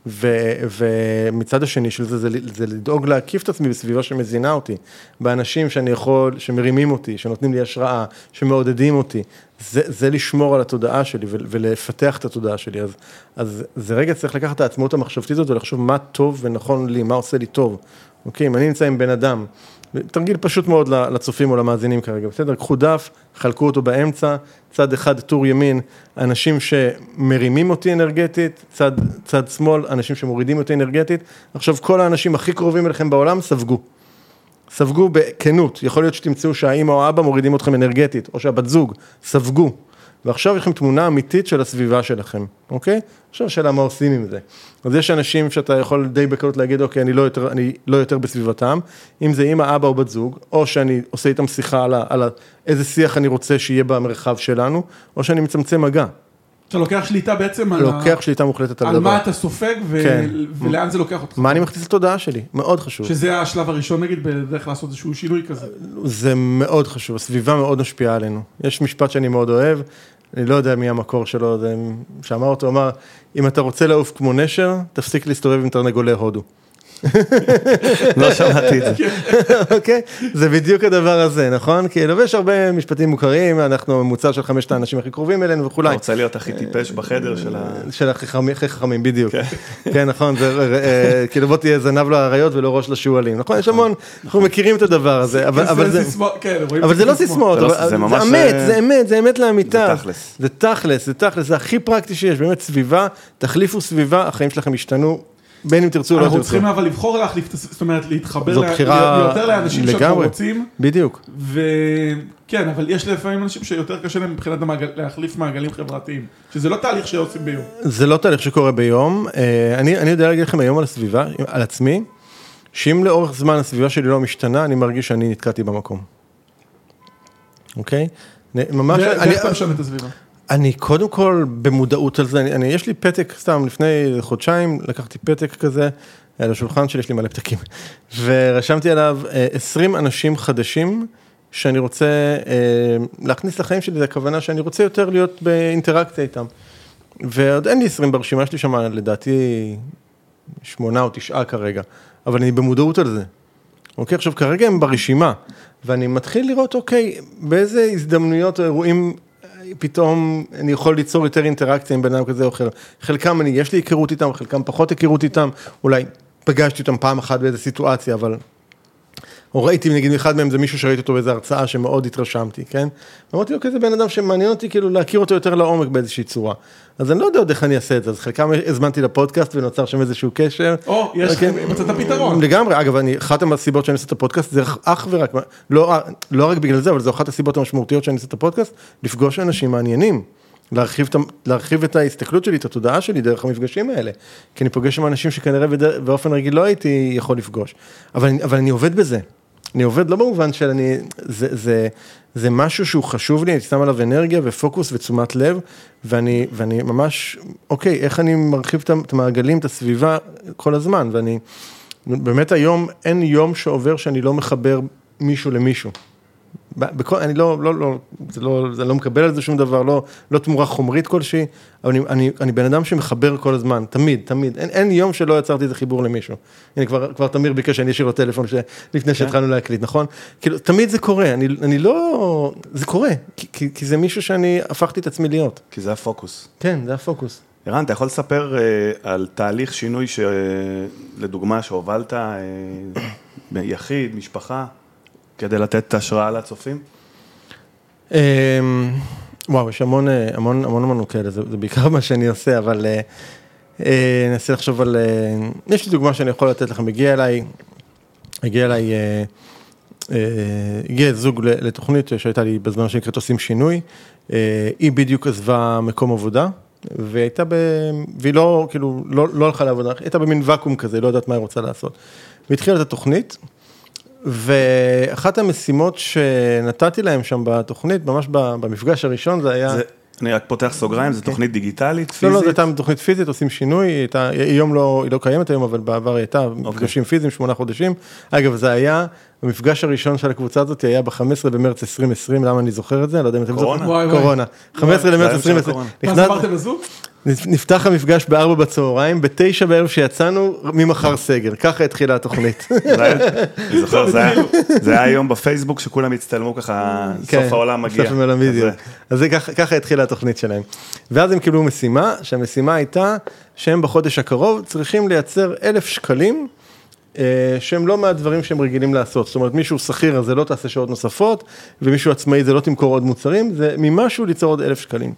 ומצד השני של זה, זה לדאוג להקיף את עצמי בסביבה שמזינה אותי. באנשים שאני יכול, שמרימים אותי, שנותנים לי השראה, שמעודדים אותי. זה לשמור על התודעה שלי ולפתח את התודעה שלי. אז זה רגע צריך לקחת את העצמאות המחשבתית הזאת ולחשוב מה טוב ונכון לי, מה עושה לי טוב. אוקיי, אם אני נמצא עם בן אדם, תרגיל פשוט מאוד לצופים או למאזינים כרגע, בסדר? קחו דף, חלקו אותו באמצע, צד אחד טור ימין, אנשים שמרימים אותי אנרגטית, צד שמאל, אנשים שמורידים אותי אנרגטית, עכשיו כל האנשים הכי קרובים אליכם בעולם ספגו בכנות, יכול להיות שתמצאו שהאמא או האבא מורידים אתכם אנרגטית, או שהבת זוג, ספגו, ועכשיו יש לכם תמונה אמיתית של הסביבה שלכם, אוקיי? עכשיו שאלה מה עושים עם זה. אז יש אנשים שאתה יכול די בקלות להגיד, אוקיי, אני לא יותר בסביבתם, אם זה אמא, אבא או בת זוג, או שאני עושה איתם שיחה על איזה שיח אני רוצה שיהיה במרחב שלנו, או שאני מצמצם מגע. אתה לוקח שליטה בעצם לוקח שליטה מוחלטת על דבר. על מה אתה סופג ולאן זה לוקח אותך. מה אני מכניס לתודעה שלי, מאוד חשוב. שזה השלב הראשון נגיד בדרך לעשות איזשהו שינוי כזה. זה מאוד חשוב, הסביבה מאוד משפיעה עלינו. יש משפט שאני מאוד אוהב, אני לא יודע מי המקור שלו, שאמר אותו, אמר, אם אתה רוצה לעוף כמו נשר, תפסיק להסתובב עם תרנגולי הודו. לא שמעתי את זה. אוקיי? זה בדיוק הדבר הזה, נכון? כי יש הרבה משפטים מוכרים, אנחנו ממוצע של 5 האנשים הכי קרובים אלינו וכולי. אתה רוצה להיות הכי טיפש בחדר של הכי חכמים, בדיוק. כן, נכון, כאילו בוא תהיה זנב לאריות ולא ראש לשועלים, נכון? יש המון, אנחנו מכירים את הדבר הזה, אבל זה לא סיסמאות, זה אמת לאמיתה. זה תכלס, זה הכי פרקטי שיש, באמת סביבה, תחליפו סביבה, החיים שלכם ישתנו. בין אם תרצו או לא תרצו. אנחנו צריכים אבל לבחור להחליף, זאת אומרת, להתחבר יותר לאנשים שאנחנו רוצים. בדיוק. וכן, אבל יש לפעמים אנשים שיותר קשה להם מבחינת להחליף מעגלים חברתיים, שזה לא תהליך שעושים ביום. זה לא תהליך שקורה ביום. אני יודע להגיד לכם היום על הסביבה, על עצמי, שאם לאורך זמן הסביבה שלי לא משתנה, אני מרגיש שאני נתקעתי במקום. אוקיי? ממש... ואיך אתה משנה את הסביבה? אני קודם כל במודעות על זה, יש לי פתק סתם לפני חודשיים, לקחתי פתק כזה, על השולחן שלי יש לי מלא פתקים, ורשמתי עליו 20 אנשים חדשים, שאני רוצה להכניס לחיים שלי, זה הכוונה שאני רוצה יותר להיות באינטראקציה איתם, ועוד אין לי 20 ברשימה, יש לי שם לדעתי 8 או 9 כרגע, אבל אני במודעות על זה. אוקיי, עכשיו כרגע הם ברשימה, ואני מתחיל לראות, אוקיי, באיזה הזדמנויות או אירועים, פתאום אני יכול ליצור יותר אינטראקציה עם בן אדם כזה או אחר. חלקם יש לי היכרות איתם, חלקם פחות היכרות איתם, אולי פגשתי אותם פעם אחת באיזו סיטואציה, אבל... או ראיתי, נגיד, אחד מהם זה מישהו שראיתי אותו באיזו הרצאה שמאוד התרשמתי, כן? ואמרתי, אוקיי, זה בן אדם שמעניין אותי כאילו להכיר אותו יותר לעומק באיזושהי צורה. אז אני לא יודע עוד איך אני אעשה את זה, אז חלקם הזמנתי לפודקאסט ונוצר שם איזשהו קשר. או, יש מצאת פתרון. לגמרי, אגב, אחת הסיבות שאני עושה את הפודקאסט, זה אך ורק, לא רק בגלל זה, אבל זו אחת הסיבות המשמעותיות שאני עושה את הפודקאסט, לפגוש אנשים מעניינים, להרחיב את ההסתכלות שלי, את התודעה שלי, דרך המפגשים האלה. כי אני פוגש עם אנשים שכנראה באופן רגיל לא הייתי יכול לפגוש. אבל אני עובד בזה. אני עובד לא במובן של זה משהו שהוא חשוב לי, אני שם עליו אנרגיה ופוקוס ותשומת לב, ואני ממש, אוקיי, איך אני מרחיב את המעגלים, את הסביבה כל הזמן, ואני, באמת היום, אין יום שעובר שאני לא מחבר מישהו למישהו. אני זה לא מקבל על זה שום דבר, לא תמורה חומרית כלשהי, אבל אני בן אדם שמחבר כל הזמן, תמיד, אין יום שלא יצרתי איזה חיבור למישהו. הנה, כבר תמיר ביקש שאני אשאיר לו טלפון לפני שהתחלנו להקליט, נכון? כאילו, תמיד זה קורה, אני לא, זה קורה, כי זה מישהו שאני הפכתי את עצמי להיות. כי זה הפוקוס. כן, זה הפוקוס. ערן, אתה יכול לספר על תהליך שינוי לדוגמה שהובלת ביחיד, משפחה, כדי לתת השראה לצופים? וואו, יש המון כאלה, זה בעיקר מה שאני עושה, אבל ננסה לחשוב על, יש לי דוגמה שאני יכול לתת לכם, הגיע זוג לתוכנית שהייתה לי בזמן שנקראת עושים שינוי, היא בדיוק עזבה מקום עבודה, והיא לא, כאילו, לא הלכה לעבודה, הייתה במין וקום כזה, לא יודעת מה היא רוצה לעשות. והתחילה את התוכנית, ואחת המשימות שנתתי להם שם בתוכנית, ממש במפגש הראשון, זה היה... אני רק פותח סוגריים, זו תוכנית דיגיטלית, פיזית? לא, זו הייתה תוכנית פיזית, עושים שינוי, היום היא לא קיימת היום, אבל בעבר היא הייתה, מפגשים פיזיים, 8 חודשים. אגב, זה היה, המפגש הראשון של הקבוצה הזאת היה ב-15 במרץ 2020, למה אני זוכר את זה? לא יודע אם אתם זוכרים. קורונה. 15 למרץ 2020. מה זמרתם לזו? נפתח המפגש ב-4 בצהריים, ב-9 בערב שיצאנו, ממחר סגר. ככה התחילה התוכנית. אני זוכר, זה היה היום בפייסבוק שכולם הצטלמו ככה, סוף העולם מגיע. סוף העולם בדיוק. אז ככה התחילה התוכנית שלהם. ואז הם קיבלו משימה, שהמשימה הייתה שהם בחודש הקרוב צריכים לייצר 1,000 שקלים, שהם לא מהדברים שהם רגילים לעשות. זאת אומרת, מישהו שכיר, אז זה לא תעשה שעות נוספות, ומישהו עצמאי, זה לא תמכור עוד מוצרים, זה ממשהו ליצור עוד 1,000 שקלים.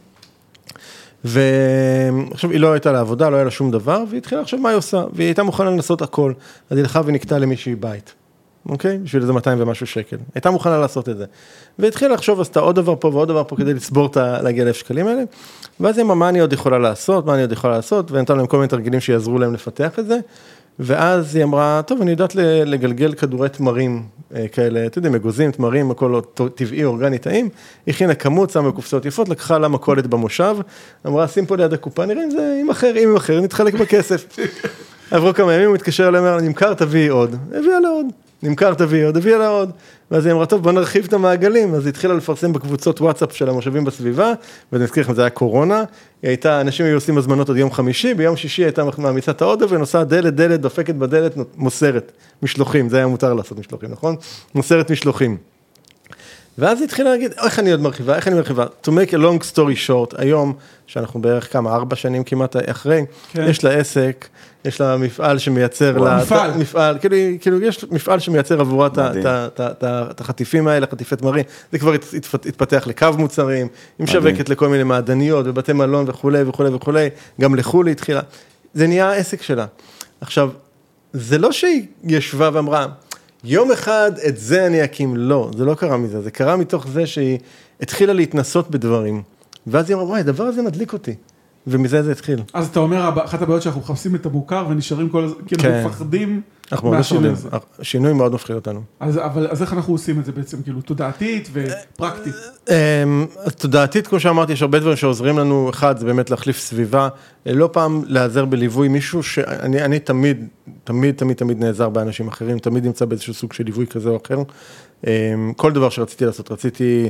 ועכשיו היא לא הייתה לעבודה, לא היה לה שום דבר, והיא התחילה עכשיו מה היא עושה, והיא הייתה מוכנה לנסות הכל, אז היא הלכה ונקטה למישהי בית, אוקיי? בשביל איזה 200 ומשהו שקל, הייתה מוכנה לעשות את זה, והתחילה לחשוב, עשתה עוד דבר פה ועוד דבר פה, כדי לצבור להגיע ל1,000 שקלים האלה, ואז היא אמרה, מה אני עוד יכולה לעשות, ונתן להם כל מיני תרגילים שיעזרו להם לפתח את זה, ואז היא אמרה, טוב, אני יודעת לגלגל כדורי תמרים כאלה, אתה יודע, מגוזים, תמרים, הכל טבעי, אורגני, טעים, הכינה כמות, שמה קופסאות יפות, לקחה לה מכולת במושב, אמרה, שים פה ליד הקופה, נראה אם זה עם אחר, נתחלק בכסף. עברו כמה ימים, הוא התקשר אליהם, אמר, נמכר, תביאי עוד, הביאה לה עוד, נמכר, תביאי עוד, הביאה לה עוד, ואז היא אמרה, טוב, בוא נרחיב את המעגלים, אז היא התחילה לפרסם בקבוצות וואטסאפ של המושבים בסביבה, ואני אזכיר לכם, זה היה קורונה, אנשים היו עושים הזמנות עוד יום חמישי, ביום שישי הייתה מעמיסה את האוטו, ונוסעה דלת, דופקת בדלת, מוסרת משלוחים, זה היה מותר לעשות משלוחים, נכון? מוסרת משלוחים. ואז היא התחילה להגיד, איך אני מרחיבה? To make a long story short, היום, שאנחנו בערך 4 שנים כמעט אחרי, יש לה עסק, יש לה מפעל שמייצר לה, כאילו יש מפעל שמייצר עבורה את החטיפים האלה, חטיפי תמרים, זה כבר התפתח לקו מוצרים, היא משווקת לכל מיני מעדניות ובתי מלון וכו', גם לחו"ל היא התחילה, זה נהיה העסק שלה. עכשיו, זה לא שהיא ישבה ואמרה, יום אחד את זה אני אקים, לא, זה לא קרה מזה, זה קרה מתוך זה שהיא התחילה להתנסות בדברים, ואז היא אמרה, וואי, הדבר הזה מדליק אותי. ומזה זה התחיל. אז אתה אומר, אחת הבעיות שאנחנו מחפשים את המוכר ונשארים כל הזמן, כי אנחנו מפחדים מהשינוי הזה. השינוי מאוד מפחיד אותנו. אז איך אנחנו עושים את זה בעצם, כאילו, תודעתית ופרקטית? תודעתית, כמו שאמרתי, יש הרבה דברים שעוזרים לנו, אחד, זה באמת להחליף סביבה, לא פעם לעזר בליווי מישהו שאני תמיד נעזר באנשים אחרים, תמיד נמצא באיזשהו סוג של ליווי כזה או אחר. כל דבר שרציתי לעשות, רציתי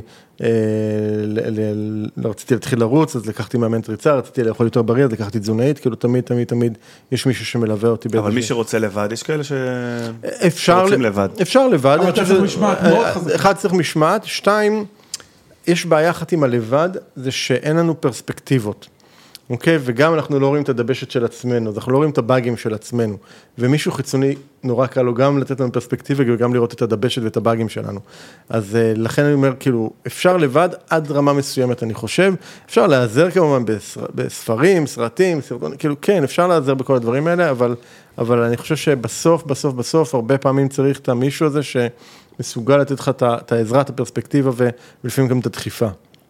להתחיל לרוץ, אז לקחתי מאמן ריצה, רציתי לאכול יותר בריא, אז לקחתי תזונאית, כאילו תמיד יש מישהו שמלווה אותי. אבל מי שרוצה לבד, יש כאלה שרוצים לבד. אפשר לבד. אבל אתה צריך משמעת מאוד חזק. אחד צריך משמעת, 2, יש בעיה אחת עם הלבד, זה שאין לנו פרספקטיבות. אוקיי? וגם אנחנו לא רואים את הדבשת של עצמנו, אז אנחנו לא רואים את הבאגים של עצמנו, ומישהו חיצוני נורא קל לו גם לתת לנו פרספקטיבה, וגם לראות את הדבשת ואת הבאגים שלנו. אז לכן אני אומר, כאילו, אפשר לבד עד רמה מסוימת, אני חושב, אפשר לעזר כמובן בספרים, סרטים, סרטונים, כאילו, כן, אפשר לעזר בכל הדברים האלה, אבל אני חושב שבסוף, הרבה פעמים צריך את המישהו הזה, שמסוגל לתת לך את העזרה, את הפרספקטיבה, ולפעמים גם את הדחיפה.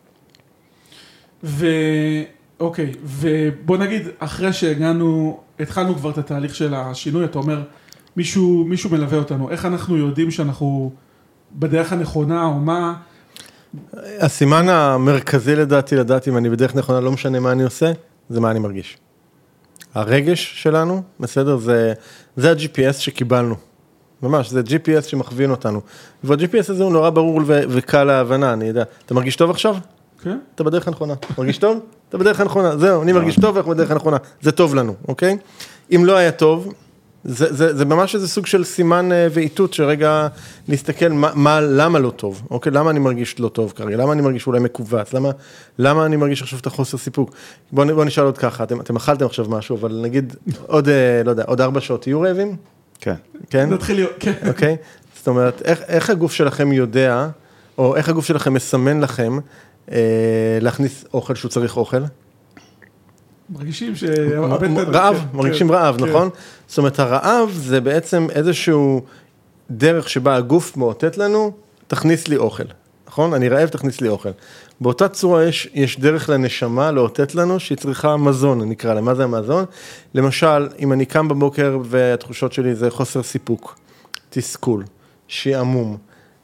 אוקיי, ובוא נגיד, אחרי התחלנו כבר את התהליך של השינוי, אתה אומר, מישהו מלווה אותנו, איך אנחנו יודעים שאנחנו בדרך הנכונה, או מה? הסימן המרכזי לדעתי, אם אני בדרך נכונה, לא משנה מה אני עושה, זה מה אני מרגיש. הרגש שלנו, בסדר, זה ה-GPS שקיבלנו, ממש, זה GPS שמכווין אותנו. וה-GPS הזה הוא נורא ברור וקל להבנה, אני יודע. אתה מרגיש טוב עכשיו? כן. אתה בדרך הנכונה. מרגיש טוב? אתה בדרך הנכונה. זהו, אני מרגיש טוב ואנחנו בדרך הנכונה. זה טוב לנו, אוקיי? אם לא היה טוב, זה ממש איזה סוג של סימן ואיתות שרגע להסתכל למה לא טוב, אוקיי? למה אני מרגיש לא טוב כרגע? למה אני מרגיש אולי מקובץ? למה אני מרגיש עכשיו את החוסר סיפוק? בוא נשאל עוד ככה, אתם אכלתם עכשיו משהו, אבל נגיד עוד, לא יודע, עוד 4 שעות, תהיו רעבים? כן. כן? נתחיל להיות, כן. אוקיי? זאת אומרת, איך הגוף שלכם יודע, או איך הגוף שלכם מסמן לכם להכניס אוכל שהוא צריך אוכל? מרגישים רעב, מרגישים רעב, נכון? זאת אומרת, הרעב זה בעצם איזשהו דרך שבה הגוף מאותת לנו, תכניס לי אוכל, נכון? אני רעב, תכניס לי אוכל. באותה צורה יש דרך לנשמה לאותת לנו שהיא צריכה מזון, נקרא לה. מה זה המזון? למשל, אם אני קם בבוקר והתחושות שלי זה חוסר סיפוק, תסכול, שעמום,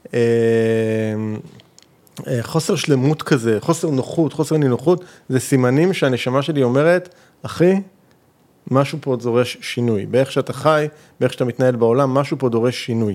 חוסר שלמות כזה, חוסר נוחות, חוסר נינוחות, זה סימנים שהנשמה שלי אומרת, אחי, משהו פה דורש שינוי. באיך שאתה חי, באיך שאתה מתנהל בעולם, משהו פה דורש שינוי.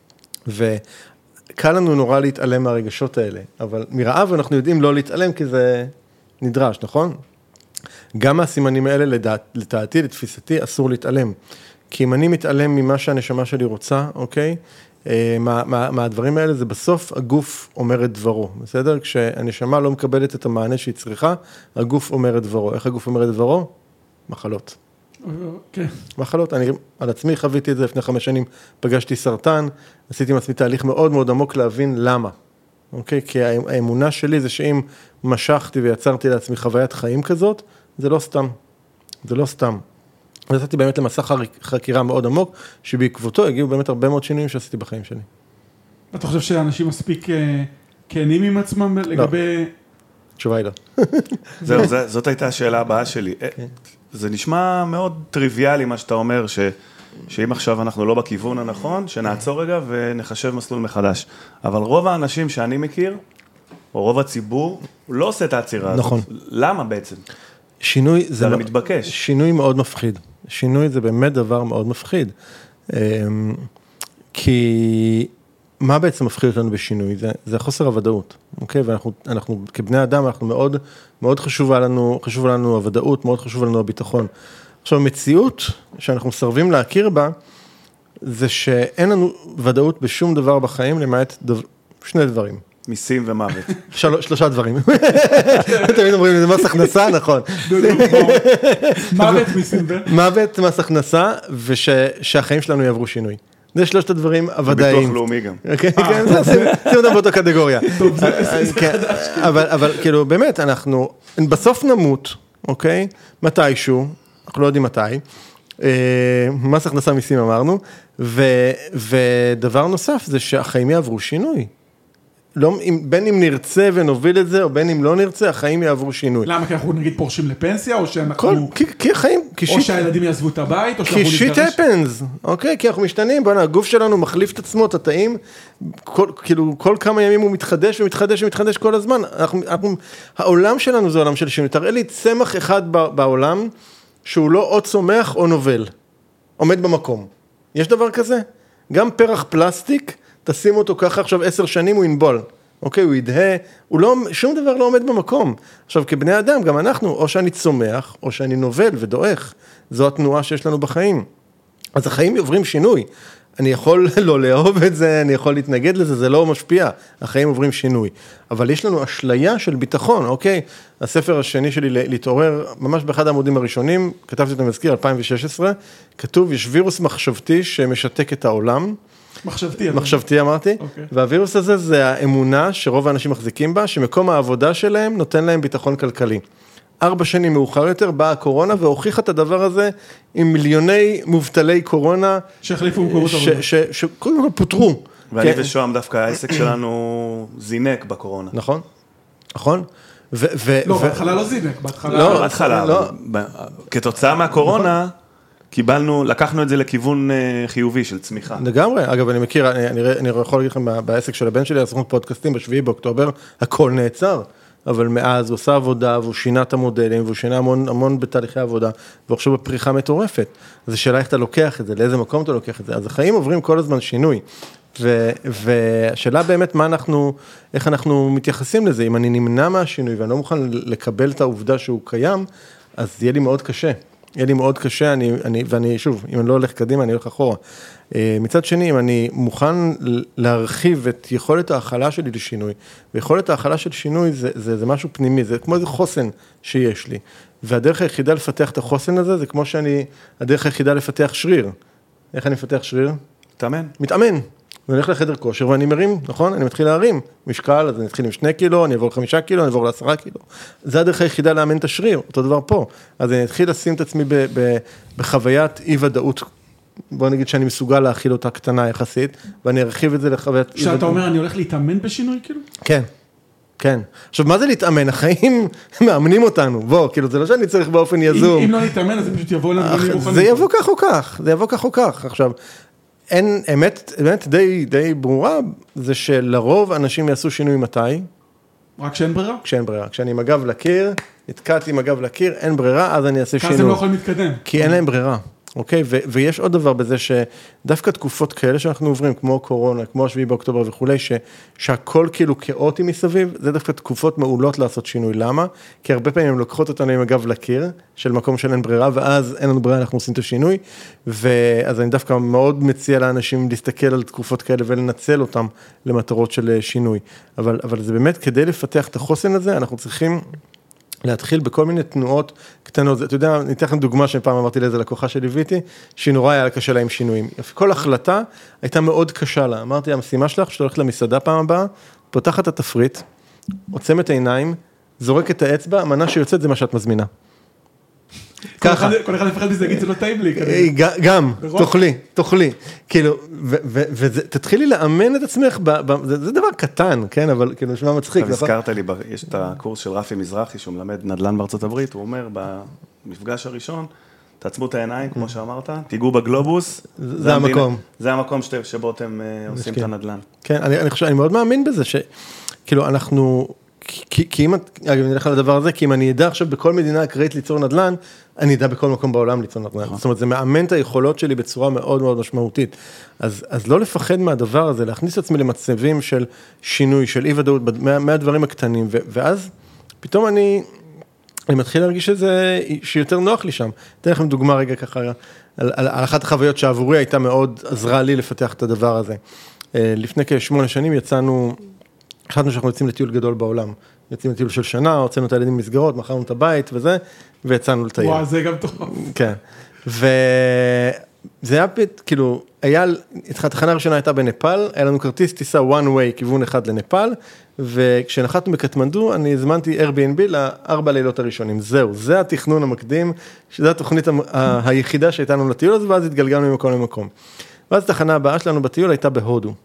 וקל לנו נורא להתעלם מהרגשות האלה, אבל מרעב אנחנו יודעים לא להתעלם כי זה נדרש, נכון? גם מהסימנים האלה לדעתי, לתפיסתי, אסור להתעלם. כי אם אני מתעלם ממה שהנשמה שלי רוצה, אוקיי? מהדברים האלה זה בסוף הגוף אומר את דברו, בסדר? כשהנשמה לא מקבלת את המענה שהיא צריכה, הגוף אומר את דברו. איך הגוף אומר את דברו? מחלות. כן. מחלות, אני על עצמי חוויתי את זה לפני 5 שנים, פגשתי סרטן, עשיתי עם עצמי תהליך מאוד מאוד עמוק להבין למה. אוקיי? כי האמונה שלי זה שאם משכתי ויצרתי לעצמי חוויית חיים כזאת, זה לא סתם. זה לא סתם. ועשיתי באמת למסע חקירה מאוד עמוק, שבעקבותו הגיעו באמת הרבה מאוד שינויים שעשיתי בחיים שלי. אתה חושב שאנשים מספיק כנים עם עצמם לגבי... תשובה היא לא. זהו, זאת הייתה השאלה הבאה שלי. זה נשמע מאוד טריוויאלי מה שאתה אומר, שאם עכשיו אנחנו לא בכיוון הנכון, שנעצור רגע ונחשב מסלול מחדש. אבל רוב האנשים שאני מכיר, או רוב הציבור, לא עושה את העצירה הזאת. נכון. למה בעצם? שינוי זה מתבקש. שינוי מאוד מפחיד. שינוי זה באמת דבר מאוד מפחיד. כי מה בעצם מפחיד אותנו בשינוי? זה חוסר הוודאות. אוקיי? ואנחנו כבני אדם, אנחנו מאוד חשוב לנו הוודאות, מאוד חשוב לנו הביטחון. עכשיו, המציאות שאנחנו מסרבים להכיר בה, זה שאין לנו ודאות בשום דבר בחיים, למעט 2 דברים. מיסים ומוות. 3 דברים. תמיד אומרים, זה מס הכנסה, נכון. מוות מיסים ו... מוות, מס הכנסה, ושהחיים שלנו יעברו שינוי. זה 3 הדברים הוודאיים. ביטוח לאומי גם. כן, שים אותם באותה קטגוריה. אבל כאילו, באמת, אנחנו בסוף נמות, אוקיי? מתישהו, אנחנו לא יודעים מתי. מס הכנסה מיסים אמרנו, ודבר נוסף זה שהחיים יעברו שינוי. בין אם נרצה ונוביל את זה, או בין אם לא נרצה, החיים יעברו שינוי. למה? כי אנחנו נגיד פורשים לפנסיה, או שאנחנו... כי החיים... או שהילדים יעזבו את הבית, או שאנחנו נתגרש... כי שיט הפנס, אוקיי? כי אנחנו משתנים, בוא'נה, הגוף שלנו מחליף את עצמו, את התאים, כאילו, כל כמה ימים הוא מתחדש ומתחדש ומתחדש כל הזמן. העולם שלנו זה עולם של שינוי. תראה לי צמח אחד בעולם, שהוא לא או צומח או נובל. עומד במקום. יש דבר כזה? גם פרח פלסטיק, תשים אותו ככה עכשיו 10 שנים, הוא ינבול. אוקיי, הוא ידהה, שום דבר לא עומד במקום. עכשיו, כבני אדם, גם אנחנו, או שאני צומח, או שאני נובל ודועך. זו התנועה שיש לנו בחיים. אז החיים עוברים שינוי. אני יכול לא לאהוב את זה, אני יכול להתנגד לזה, זה לא משפיע. החיים עוברים שינוי. אבל יש לנו אשליה של ביטחון, אוקיי? הספר השני שלי להתעורר, ממש באחד העמודים הראשונים, כתבתי את המזכיר, 2016, כתוב, יש וירוס מחשבתי שמשתק את העולם. מחשבתי אמרתי, והווירוס הזה זה האמונה שרוב האנשים מחזיקים בה, שמקום העבודה שלהם נותן להם ביטחון כלכלי. 4 שנים מאוחר יותר באה הקורונה והוכיחה את הדבר הזה עם מיליוני מובטלי קורונה. שהחליפו מקומות עבודה. שקודם כל פוטרו. ואני ושוהם דווקא העסק שלנו זינק בקורונה. נכון, נכון. לא, בהתחלה לא זינק, בהתחלה. כתוצאה מהקורונה, לקחנו את זה לכיוון חיובי של צמיחה. לגמרי, אגב, אני מכיר, אני יכול להגיד לכם, בעסק של הבן שלי, הסוכנות פודקאסטים, ב7 באוקטובר, הכל נעצר. אבל מאז הוא עושה עבודה, והוא שינה את המודלים, והוא שינה המון בתהליכי עבודה, ועכשיו בפריחה מטורפת. אז השאלה איך אתה לוקח את זה, לאיזה מקום אתה לוקח את זה. אז החיים עוברים כל הזמן שינוי. והשאלה באמת איך אנחנו מתייחסים לזה. אם אני נמנע מהשינוי, ואני לא מוכן לקבל את העובדה שהוא קיים, אז יהיה לי מאוד קשה. יהיה לי מאוד קשה, ואני שוב, אם אני לא הולך קדימה, אני הולך אחורה. מצד שני, אם אני מוכן להרחיב את יכולת ההכלה שלי לשינוי, ויכולת ההכלה של שינוי זה משהו פנימי, זה כמו איזה חוסן שיש לי. והדרך היחידה לפתח את החוסן הזה, זה כמו הדרך היחידה לפתח שריר. איך אני מפתח שריר? מתאמן. אני הולך לחדר כושר ואני מרים, נכון? אני מתחיל להרים משקל, אז אני אתחיל עם 2 קילו, אני אעבור ל5 קילו, אני אעבור ל10 קילו. זה הדרך היחידה לאמן את השריר, אותו דבר פה. אז אני אתחיל לשים את עצמי בחוויית אי-ודאות, בוא נגיד שאני מסוגל להכיל אותה קטנה יחסית, ואני ארחיב את זה לחוויית אי-ודאות. כשאתה אומר, אני הולך להתאמן בשינוי, כאילו? כן. כן. עכשיו, מה זה להתאמן? החיים מאמנים אותנו. בוא, כאילו, זה לא שאני צריך באופן יזום. אם לא להתאמן, אז זה פשוט יבוא לנו. זה יבוא כך או כך. זה יבוא כך או כך. עכשיו, אמת די ברורה, זה שלרוב אנשים יעשו שינוי מתי? רק כשאין ברירה? כשאין ברירה. כשאני עם הגב לקיר, התקעתי עם הגב לקיר, אין ברירה, אז אני אעשה שינוי. כאז הם לא יכולים להתקדם. כי אין להם ברירה. אוקיי? ויש עוד דבר בזה שדווקא תקופות כאלה שאנחנו עוברים, כמו קורונה, כמו 7 באוקטובר וכולי, שהכל כאילו כאוטי מסביב, זה דווקא תקופות מעולות לעשות שינוי. למה? כי הרבה פעמים הם לוקחות אותנו עם הגב לקיר, של מקום של אין ברירה, ואז אין לנו ברירה, אנחנו עושים את השינוי, ואז אני דווקא מאוד מציע לאנשים להסתכל על תקופות כאלה ולנצל אותם למטרות של שינוי. אבל זה באמת, כדי לפתח את החוסן הזה, אנחנו צריכים להתחיל בכל מיני תנועות קטנות, אתה יודע, אני אתן לכם דוגמה שפעם אמרתי לאיזה לקוחה שליוויתי, שהיא נורא היה קשה לה עם שינויים. כל החלטה הייתה מאוד קשה לה, אמרתי, המשימה שלך, שאתה הולכת למסעדה פעם הבאה, פותחת את התפריט, עוצמת העיניים, זורק את האצבע, המנה שיוצאת זה מה שאת מזמינה. ככה. כל אחד לפחד מזה, להגיד, זה לא טעים לי. גם, תאכלי. כאילו, ותתחילי לאמן את עצמך, זה דבר קטן, כן, אבל כאילו, נשמע מצחיק. הזכרת לי, יש את הקורס של רפי מזרחי, שהוא מלמד נדל"ן בארצות הברית, הוא אומר, במפגש הראשון, תעצמו את העיניים, כמו שאמרת, תיגעו בגלובוס. זה המקום. זה המקום שבו אתם עושים את הנדל"ן. כן, אני מאוד מאמין בזה, שכאילו, אנחנו... כי אם, אגב, אני אלך על הדבר הזה, כי אם אני ידע עכשיו בכל מדינה אקראית ליצור נדל"ן, אני ידע בכל מקום בעולם ליצור נדל"ן. זאת אומרת, זה מאמן את היכולות שלי בצורה מאוד מאוד משמעותית. אז לא לפחד מהדבר הזה, להכניס את עצמי למצבים של שינוי, של אי-ודאות, מהדברים הקטנים, ואז פתאום אני מתחיל להרגיש שיותר נוח לי שם. אתן לכם דוגמה רגע ככה, על אחת החוויות שעבורי הייתה מאוד עזרה לי לפתח את הדבר הזה. לפני כ8 שנים החלטנו שאנחנו יוצאים לטיול גדול בעולם. יוצאים לטיול של שנה, הוצאנו את הילדים במסגרות, מכרנו את הבית וזה, ויצאנו לטייל. וואו, זה גם טוב. כן. וזה היה כאילו, התחנה הראשונה הייתה בנפאל, היה לנו כרטיס טיסה one way, כיוון אחד לנפאל, וכשנחתנו בקטמנדו, אני הזמנתי Airbnb ל4 לילות הראשונים. זהו, זה התכנון המקדים, שזו התוכנית היחידה שהייתה לנו לטיול הזה, ואז התגלגלנו ממקום למקום. ואז התחנה הבאה שלנו בטיול הייתה בהודו.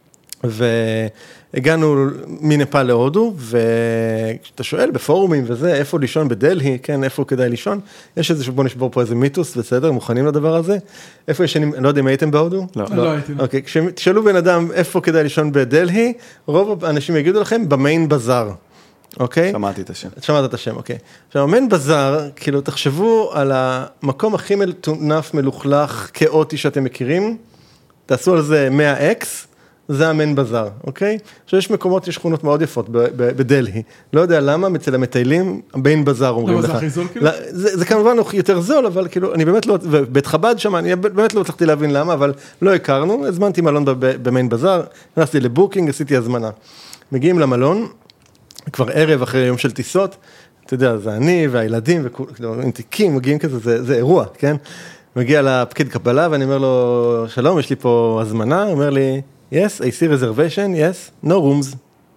והגענו מנפאל להודו, וכשאתה שואל בפורומים וזה, איפה לישון בדלהי, כן, איפה כדאי לישון, יש איזה, בוא נשבור פה איזה מיתוס, בסדר, מוכנים לדבר הזה? איפה ישנים, אני לא יודע אם הייתם בהודו? לא הייתי. אוקיי, כשתשאלו בן אדם איפה כדאי לישון בדלהי, רוב האנשים יגידו לכם, במיין בזאר. אוקיי? שמעתי את השם. שמעת את השם, אוקיי. עכשיו, המיין בזאר, כאילו, תחשבו על המקום הכי מטונף, מלוכלך, כאוטי שאתם מכירים, תעשו על זה 100x, זה המיין בזאר, אוקיי? עכשיו יש מקומות, יש שכונות מאוד יפות בדלהי. לא יודע למה, אצל המטיילים, המיין בזאר אומרים לך. למה זה הכי זול כאילו? זה כמובן יותר זול, אבל כאילו, אני באמת לא, ובית חב"ד שם, אני באמת לא הצלחתי להבין למה, אבל לא הכרנו, הזמנתי מלון במיין בזאר, נכנסתי לבוקינג, עשיתי הזמנה. מגיעים למלון, כבר ערב אחרי יום של טיסות, אתה יודע, זה אני והילדים, ואינתיקים, מגיעים כזה, זה אירוע, כן? מגיע לפקיד קבלה, ואני אומר לו, שלום, יש לי פה הזמנה, הוא אומר לי, yes, I see reservation, yes, no rooms.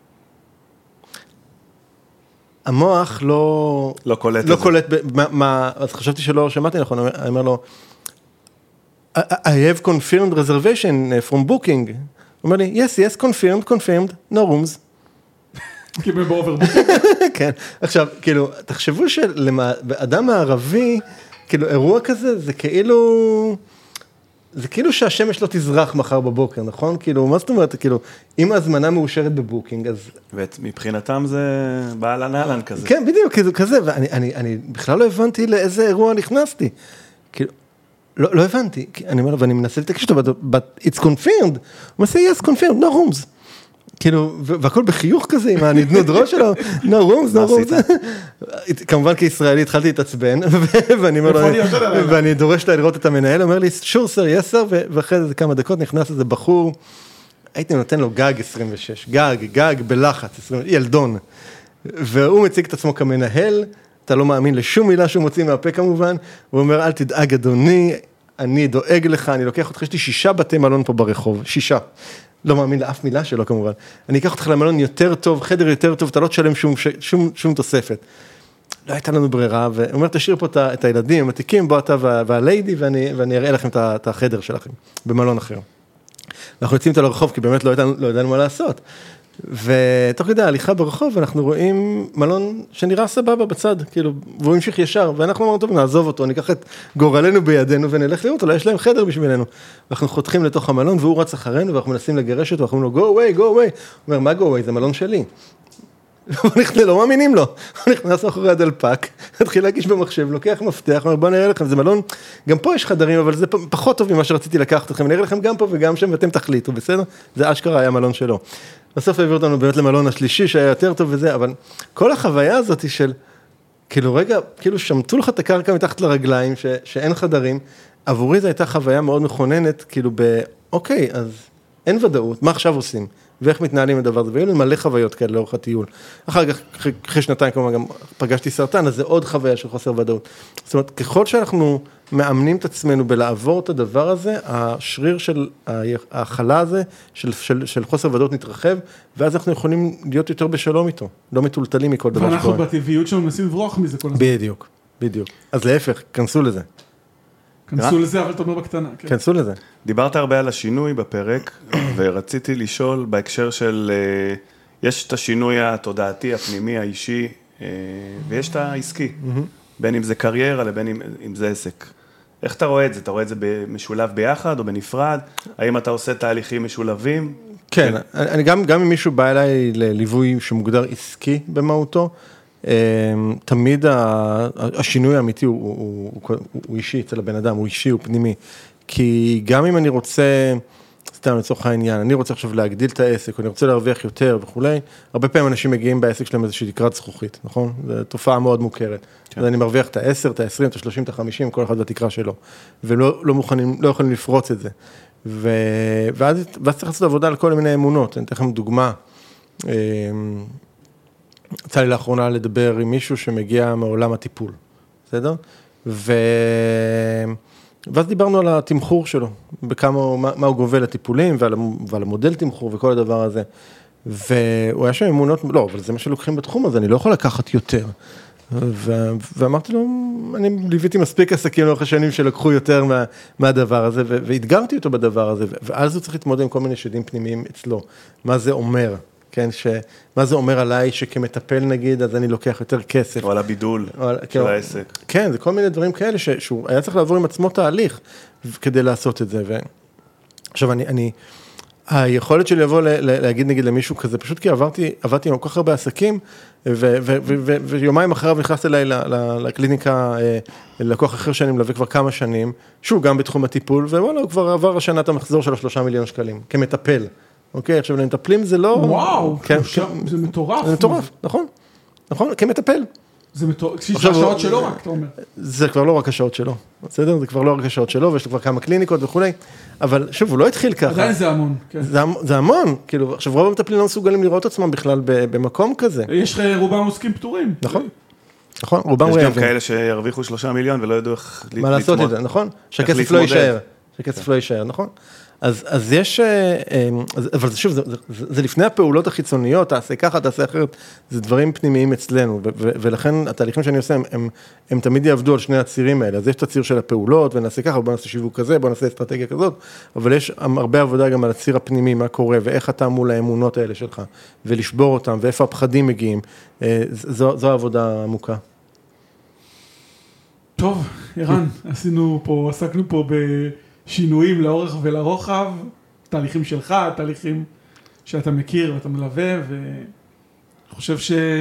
המוח לא קולט, אז חשבתי שלא שמעתי נכון, אני אומר לו, I have confirmed reservation from booking. הוא אומר לי, yes, confirmed, no rooms. כאילו באוברבוקינג? כן, עכשיו, כאילו, תחשבו שלאדם הערבי, כאילו, אירוע כזה, זה כאילו, זה כאילו שהשמש לא תזרח מחר בבוקר, נכון? כאילו, מה זאת אומרת? כאילו, אם ההזמנה מאושרת בבוקינג, אז... ומבחינתם זה באהלן אהלן כזה. כן, בדיוק, כזה, ואני בכלל לא הבנתי לאיזה אירוע נכנסתי. כאילו, לא הבנתי, אני אומר, ואני מנסה לתקש אותו, but it's confirmed. הוא אומר, yes, confirmed, no rooms. כאילו, והכל בחיוך כזה, עם הנדנוד ראש שלו, no rooms, no rooms. כמובן כישראלי התחלתי להתעצבן, ואני דורש לה לראות את המנהל, אומר לי, sure sir, yes sir, ואחרי זה כמה דקות נכנס איזה בחור, הייתי נותן לו גג 26, גג בלחץ, ילדון, והוא מציג את עצמו כמנהל, אתה לא מאמין לשום מילה שהוא מוציא מהפה כמובן, הוא אומר, אל תדאג אדוני, אני דואג לך, אני לוקח אותך, יש לי 6 בתי מלון פה ברחוב, 6. לא מאמין לאף מילה שלו כמובן. אני אקח אותך למלון יותר טוב, חדר יותר טוב, אתה לא תשלם שום תוספת. לא הייתה לנו ברירה, והוא אומר, תשאיר פה את הילדים, המתיקים, בוא אתה והליידי, ואני אראה לכם את החדר שלכם, במלון אחר. אנחנו יוצאים איתו לרחוב, כי באמת לא ידענו מה לעשות. ותוך כדי ההליכה ברחוב, אנחנו רואים מלון שנראה סבבה בצד, כאילו, והוא המשיך ישר, ואנחנו אומרים, טוב, נעזוב אותו, ניקח את גורלנו בידינו, ונלך לראות, אולי יש להם חדר בשבילנו. ואנחנו חותכים לתוך המלון, והוא רץ אחרינו, ואנחנו מנסים לגרש אותו, ואנחנו אומרים לו, go away. הוא אומר, מה go away? זה מלון שלי. לא מאמינים לו. הוא נכנס מאחורי הדלפק, התחיל להגיש במחשב, לוקח מפתח, אומר, בוא נראה לכם, זה מלון, גם פה יש חדרים, אבל זה פחות טוב ממה שרציתי לקחת אתכם, נראה לכם גם פה וגם שם, ואתם תחליטו, בסדר? זה אשכרה היה מלון שלו. בסוף העביר אותנו באמת למלון השלישי, שהיה יותר טוב וזה, אבל כל החוויה הזאת היא של, כאילו רגע, כאילו שמטו לך את הקרקע מתחת לרגליים, שאין חדרים, עבורי זו הייתה חוויה מאוד מכוננת, כאילו אוקיי, אז אין ודאות, מה עכשיו עושים? ואיך מתנהלים לדבר הזה, והיו לי מלא חוויות כאלה לאורך הטיול. אחר כך, אחרי שנתיים, כלומר, גם פגשתי סרטן, אז זה עוד חוויה של חוסר ודאות. זאת אומרת, ככל שאנחנו מאמנים את עצמנו בלעבור את הדבר הזה, השריר של ההכלה הזה, של חוסר ודאות נתרחב, ואז אנחנו יכולים להיות יותר בשלום איתו, לא מטולטלים מכל דבר שקורה. ואנחנו בטבעיות שלנו מנסים לברוח מזה כל הזמן. בדיוק. אז להפך, כנסו לזה. כנסו לזה, אבל אתה אומר בקטנה. כנסו לזה. דיברת הרבה על השינוי בפרק, ורציתי לשאול בהקשר של, יש את השינוי התודעתי, הפנימי, האישי, ויש את העסקי, בין אם זה קריירה לבין אם זה עסק. איך אתה רואה את זה? אתה רואה את זה משולב ביחד או בנפרד? האם אתה עושה תהליכים משולבים? כן, אני גם אם מישהו בא אליי לליווי שמוגדר עסקי במהותו, תמיד השינוי האמיתי הוא אישי אצל הבן אדם, הוא אישי, הוא פנימי. כי גם אם אני רוצה, סתם לצורך העניין, אני רוצה עכשיו להגדיל את העסק, אני רוצה להרוויח יותר וכולי, הרבה פעמים אנשים מגיעים בעסק שלהם איזושהי תקרת זכוכית, נכון? זו תופעה מאוד מוכרת. אז אני מרוויח את ה-10, את ה-20, את ה-30, את ה-50, כל אחד בתקרה שלו. ולא יכולים לפרוץ את זה. ואז צריך לעשות עבודה על כל מיני אמונות. אני אתן לכם דוגמה. יצא לי לאחרונה לדבר עם מישהו שמגיע מעולם הטיפול, בסדר? ואז דיברנו על התמחור שלו, מה הוא גובה לטיפולים ועל המודל תמחור וכל הדבר הזה. והוא היה שם אמונות, לא, אבל זה מה שלוקחים בתחום הזה, אני לא יכול לקחת יותר. ואמרתי לו, אני ליוויתי מספיק עסקים לאורך השנים שלקחו יותר מהדבר הזה, והתגרתי אותו בדבר הזה, ואז הוא צריך להתמודד עם כל מיני שדים פנימיים אצלו. מה זה אומר? כן, מה זה אומר עליי שכמטפל נגיד, אז אני לוקח יותר כסף. או על הבידול של העסק. כן, זה כל מיני דברים כאלה שהוא היה צריך לעבור עם עצמו תהליך כדי לעשות את זה. עכשיו, היכולת שלי לבוא להגיד נגיד למישהו כזה, פשוט כי עבדתי עם כל כך הרבה עסקים, ויומיים אחריו נכנס אליי לקליניקה, לקוח אחר שאני מלווה כבר כמה שנים, שהוא גם בתחום הטיפול, ווואלה, הוא כבר עבר השנה את המחזור של 3 מיליון שקלים, כמטפל. אוקיי, עכשיו למטפלים זה לא... וואו, זה מטורף. זה מטורף, נכון, כמטפל. זה השעות שלו רק, אתה אומר. זה כבר לא רק השעות שלו, בסדר? זה כבר לא רק השעות שלו, ויש לו כבר כמה קליניקות וכולי, אבל שוב, הוא לא התחיל ככה. עדיין זה המון, כן. זה המון, כאילו, עכשיו רוב המטפלים לא מסוגלים לראות עצמם בכלל במקום כזה. יש רובם עוסקים פטורים. נכון, רובם רעבים. יש גם כאלה שירוויחו 3 מיליון ולא ידעו איך מה לעשות את זה, נכון? שהכסף לא יישאר, נכון? אז יש, אבל שוב, זה לפני הפעולות החיצוניות, תעשה ככה, תעשה אחרת, זה דברים פנימיים אצלנו, ולכן התהליכים שאני עושה, הם תמיד יעבדו על שני הצירים האלה, אז יש את הציר של הפעולות, ונעשה ככה, בוא נעשה שיווק כזה, בוא נעשה אסטרטגיה כזאת, אבל יש הרבה עבודה גם על הציר הפנימי, מה קורה, ואיך אתה מול האמונות האלה שלך, ולשבור אותם, ואיפה הפחדים מגיעים, זו העבודה עמוקה. טוב, ערן, עסקנו פה שינויים לאורך ולרוחב, תהליכים שלך, תהליכים שאתה מכיר ואתה מלווה, ואני חושב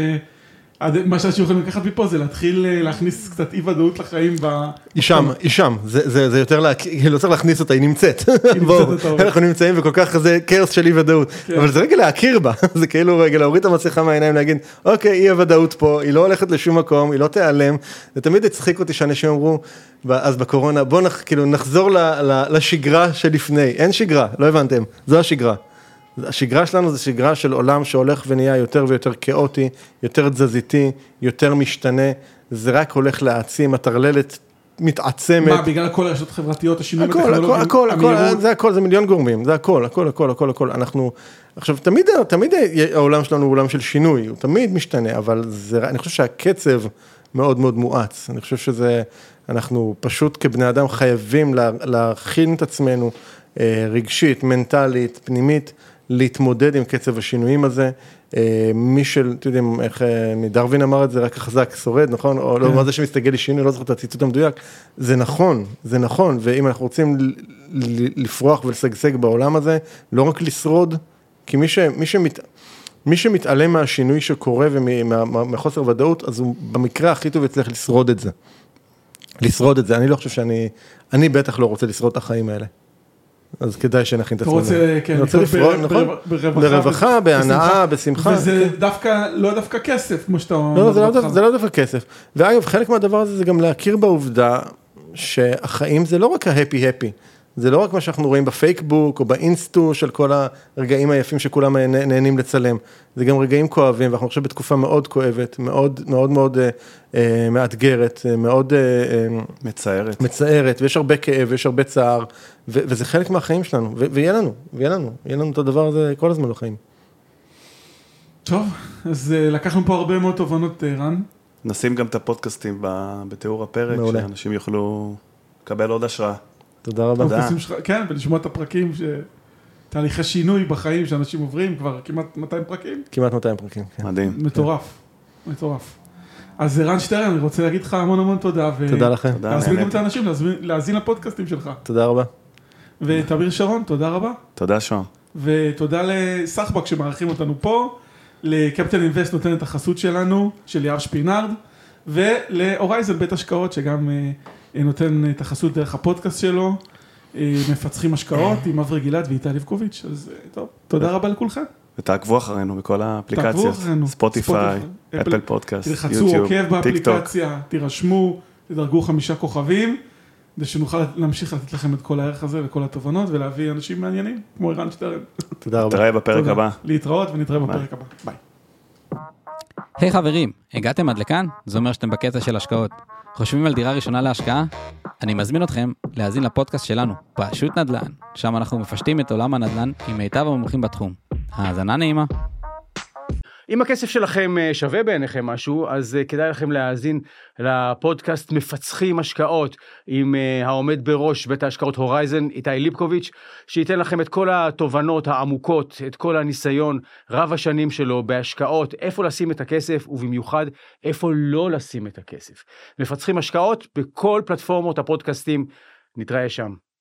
מה שאנשים יכולים לקחת מפה זה להתחיל להכניס קצת אי ודאות לחיים. היא שם, זה יותר, לא צריך להכניס אותה, היא נמצאת. אנחנו נמצאים וכל כך זה קרס של אי ודאות, אבל זה רגע להכיר בה, זה כאילו רגע להוריד את המסכה מהעיניים, להגיד, אוקיי, אי הוודאות פה, היא לא הולכת לשום מקום, היא לא תיעלם, זה תמיד הצחיק אותי שאנשים אמרו, אז בקורונה, בוא נחזור לשגרה שלפני, אין שגרה, לא הבנתם, זו השגרה. השגרה שלנו זה שגרה של עולם שהולך ונהיה יותר ויותר כאוטי, יותר תזזיתי, יותר משתנה, זה רק הולך להעצים, הטרללת מתעצמת. מה, בגלל כל הרשתות החברתיות, השינויים הטכנולוגיים, הכל, זה מיליון גורמים, זה הכל. אנחנו, עכשיו, תמיד העולם שלנו הוא עולם של שינוי, הוא תמיד משתנה, אבל אני חושב שהקצב מאוד מאוד מואץ, אני חושב שזה, אנחנו פשוט כבני אדם חייבים להכין את עצמנו, רגשית, מנטלית, פנימית, להתמודד עם קצב השינויים הזה, אתם יודעים, איך מדרווין אמר את זה, רק החזק שורד, נכון? או לא, מה זה שמסתגל לשינוי, לא זוכר את הציטוט המדויק, זה נכון, ואם אנחנו רוצים לפרוח ולשגשג בעולם הזה, לא רק לשרוד, כי מי שמתעלם מהשינוי שקורה ומחוסר ודאות, אז הוא במקרה הכי טוב יצליח לשרוד את זה, אני לא חושב אני בטח לא רוצה לשרוד את החיים האלה. אז כדאי שנכין את עצמנו. אתה רוצה לפרוח, נכון? ברווחה, בהנאה, בשמחה. וזה דווקא, לא דווקא כסף, כמו שאתה אומר. לא, זה לא דווקא כסף. ואגב, חלק מהדבר הזה זה גם להכיר בעובדה שהחיים זה לא רק ההפי-הפי. זה לא רק מה שאנחנו רואים בפייקבוק או באינסטו של כל הרגעים היפים שכולם נהנים לצלם. זה גם רגעים כואבים, ואנחנו חושב בתקופה מאוד כואבת, מאוד מאוד מאוד מאתגרת, מאוד מצערת, ויש הרבה כאב, ויש הרבה צער, וזה חלק מהחיים שלנו, ויהיה לנו את הדבר הזה כל הזמן בחיים. טוב, אז לקחנו פה הרבה מאוד תובנות, רן. נשים גם את הפודקאסטים בתיאור הפרק, שאנשים יוכלו לקבל עוד השראה. תודה רבה. כן, ולשמוע את הפרקים, תהליכי שינוי בחיים שאנשים עוברים, כבר כמעט 200 פרקים. כמעט 200 פרקים, כן. מדהים. מטורף. אז רן שטרן, אני רוצה להגיד לך המון תודה. תודה לכם. להזמין גם את האנשים, להזין לפודקאסטים שלך. תודה רבה. ותמיר שרון, תודה רבה. תודה שון. ותודה לסחבק שמארחים אותנו פה, לקפטן אינבסט נותן את החסות שלנו, של יאב שפינרד, ולהורייזן בית השקעות שגם נותן את החסות דרך הפודקאסט שלו, מפצחים השקעות עם אברי גלעד ואיתי ליבקוביץ', אז טוב, תודה רבה לכולכם. ותעקבו אחרינו בכל האפליקציות, ספוטיפיי, אפל פודקאסט, תלחצו עוקב באפליקציה, תירשמו, תדרגו 5 כוכבים, כדי שנוכל להמשיך לתת לכם את כל הערך הזה וכל התובנות, ולהביא אנשים מעניינים, כמו רן שטרן. תודה רבה. נתראה בפרק הבא. להתראות ונתראה בפרק הבא. ביי. היי חברים, הגעתם עד לכאן? זה אומר שאתם בקטע של השקעות. חושבים על דירה ראשונה להשקעה? אני מזמין אתכם להאזין לפודקאסט שלנו, פשוט נדל"ן, שם אנחנו מפשטים את עולם הנדל"ן עם מיטב המומחים בתחום. האזנה נעימה. אם הכסף שלכם שווה בעיניכם משהו, אז כדאי לכם להאזין לפודקאסט מפצחים השקעות עם העומד בראש בית ההשקעות הורייזן, איתי ליבקוביץ', שייתן לכם את כל התובנות העמוקות, את כל הניסיון רב השנים שלו בהשקעות, איפה לשים את הכסף ובמיוחד איפה לא לשים את הכסף. מפצחים השקעות בכל פלטפורמות הפודקאסטים, נתראה שם.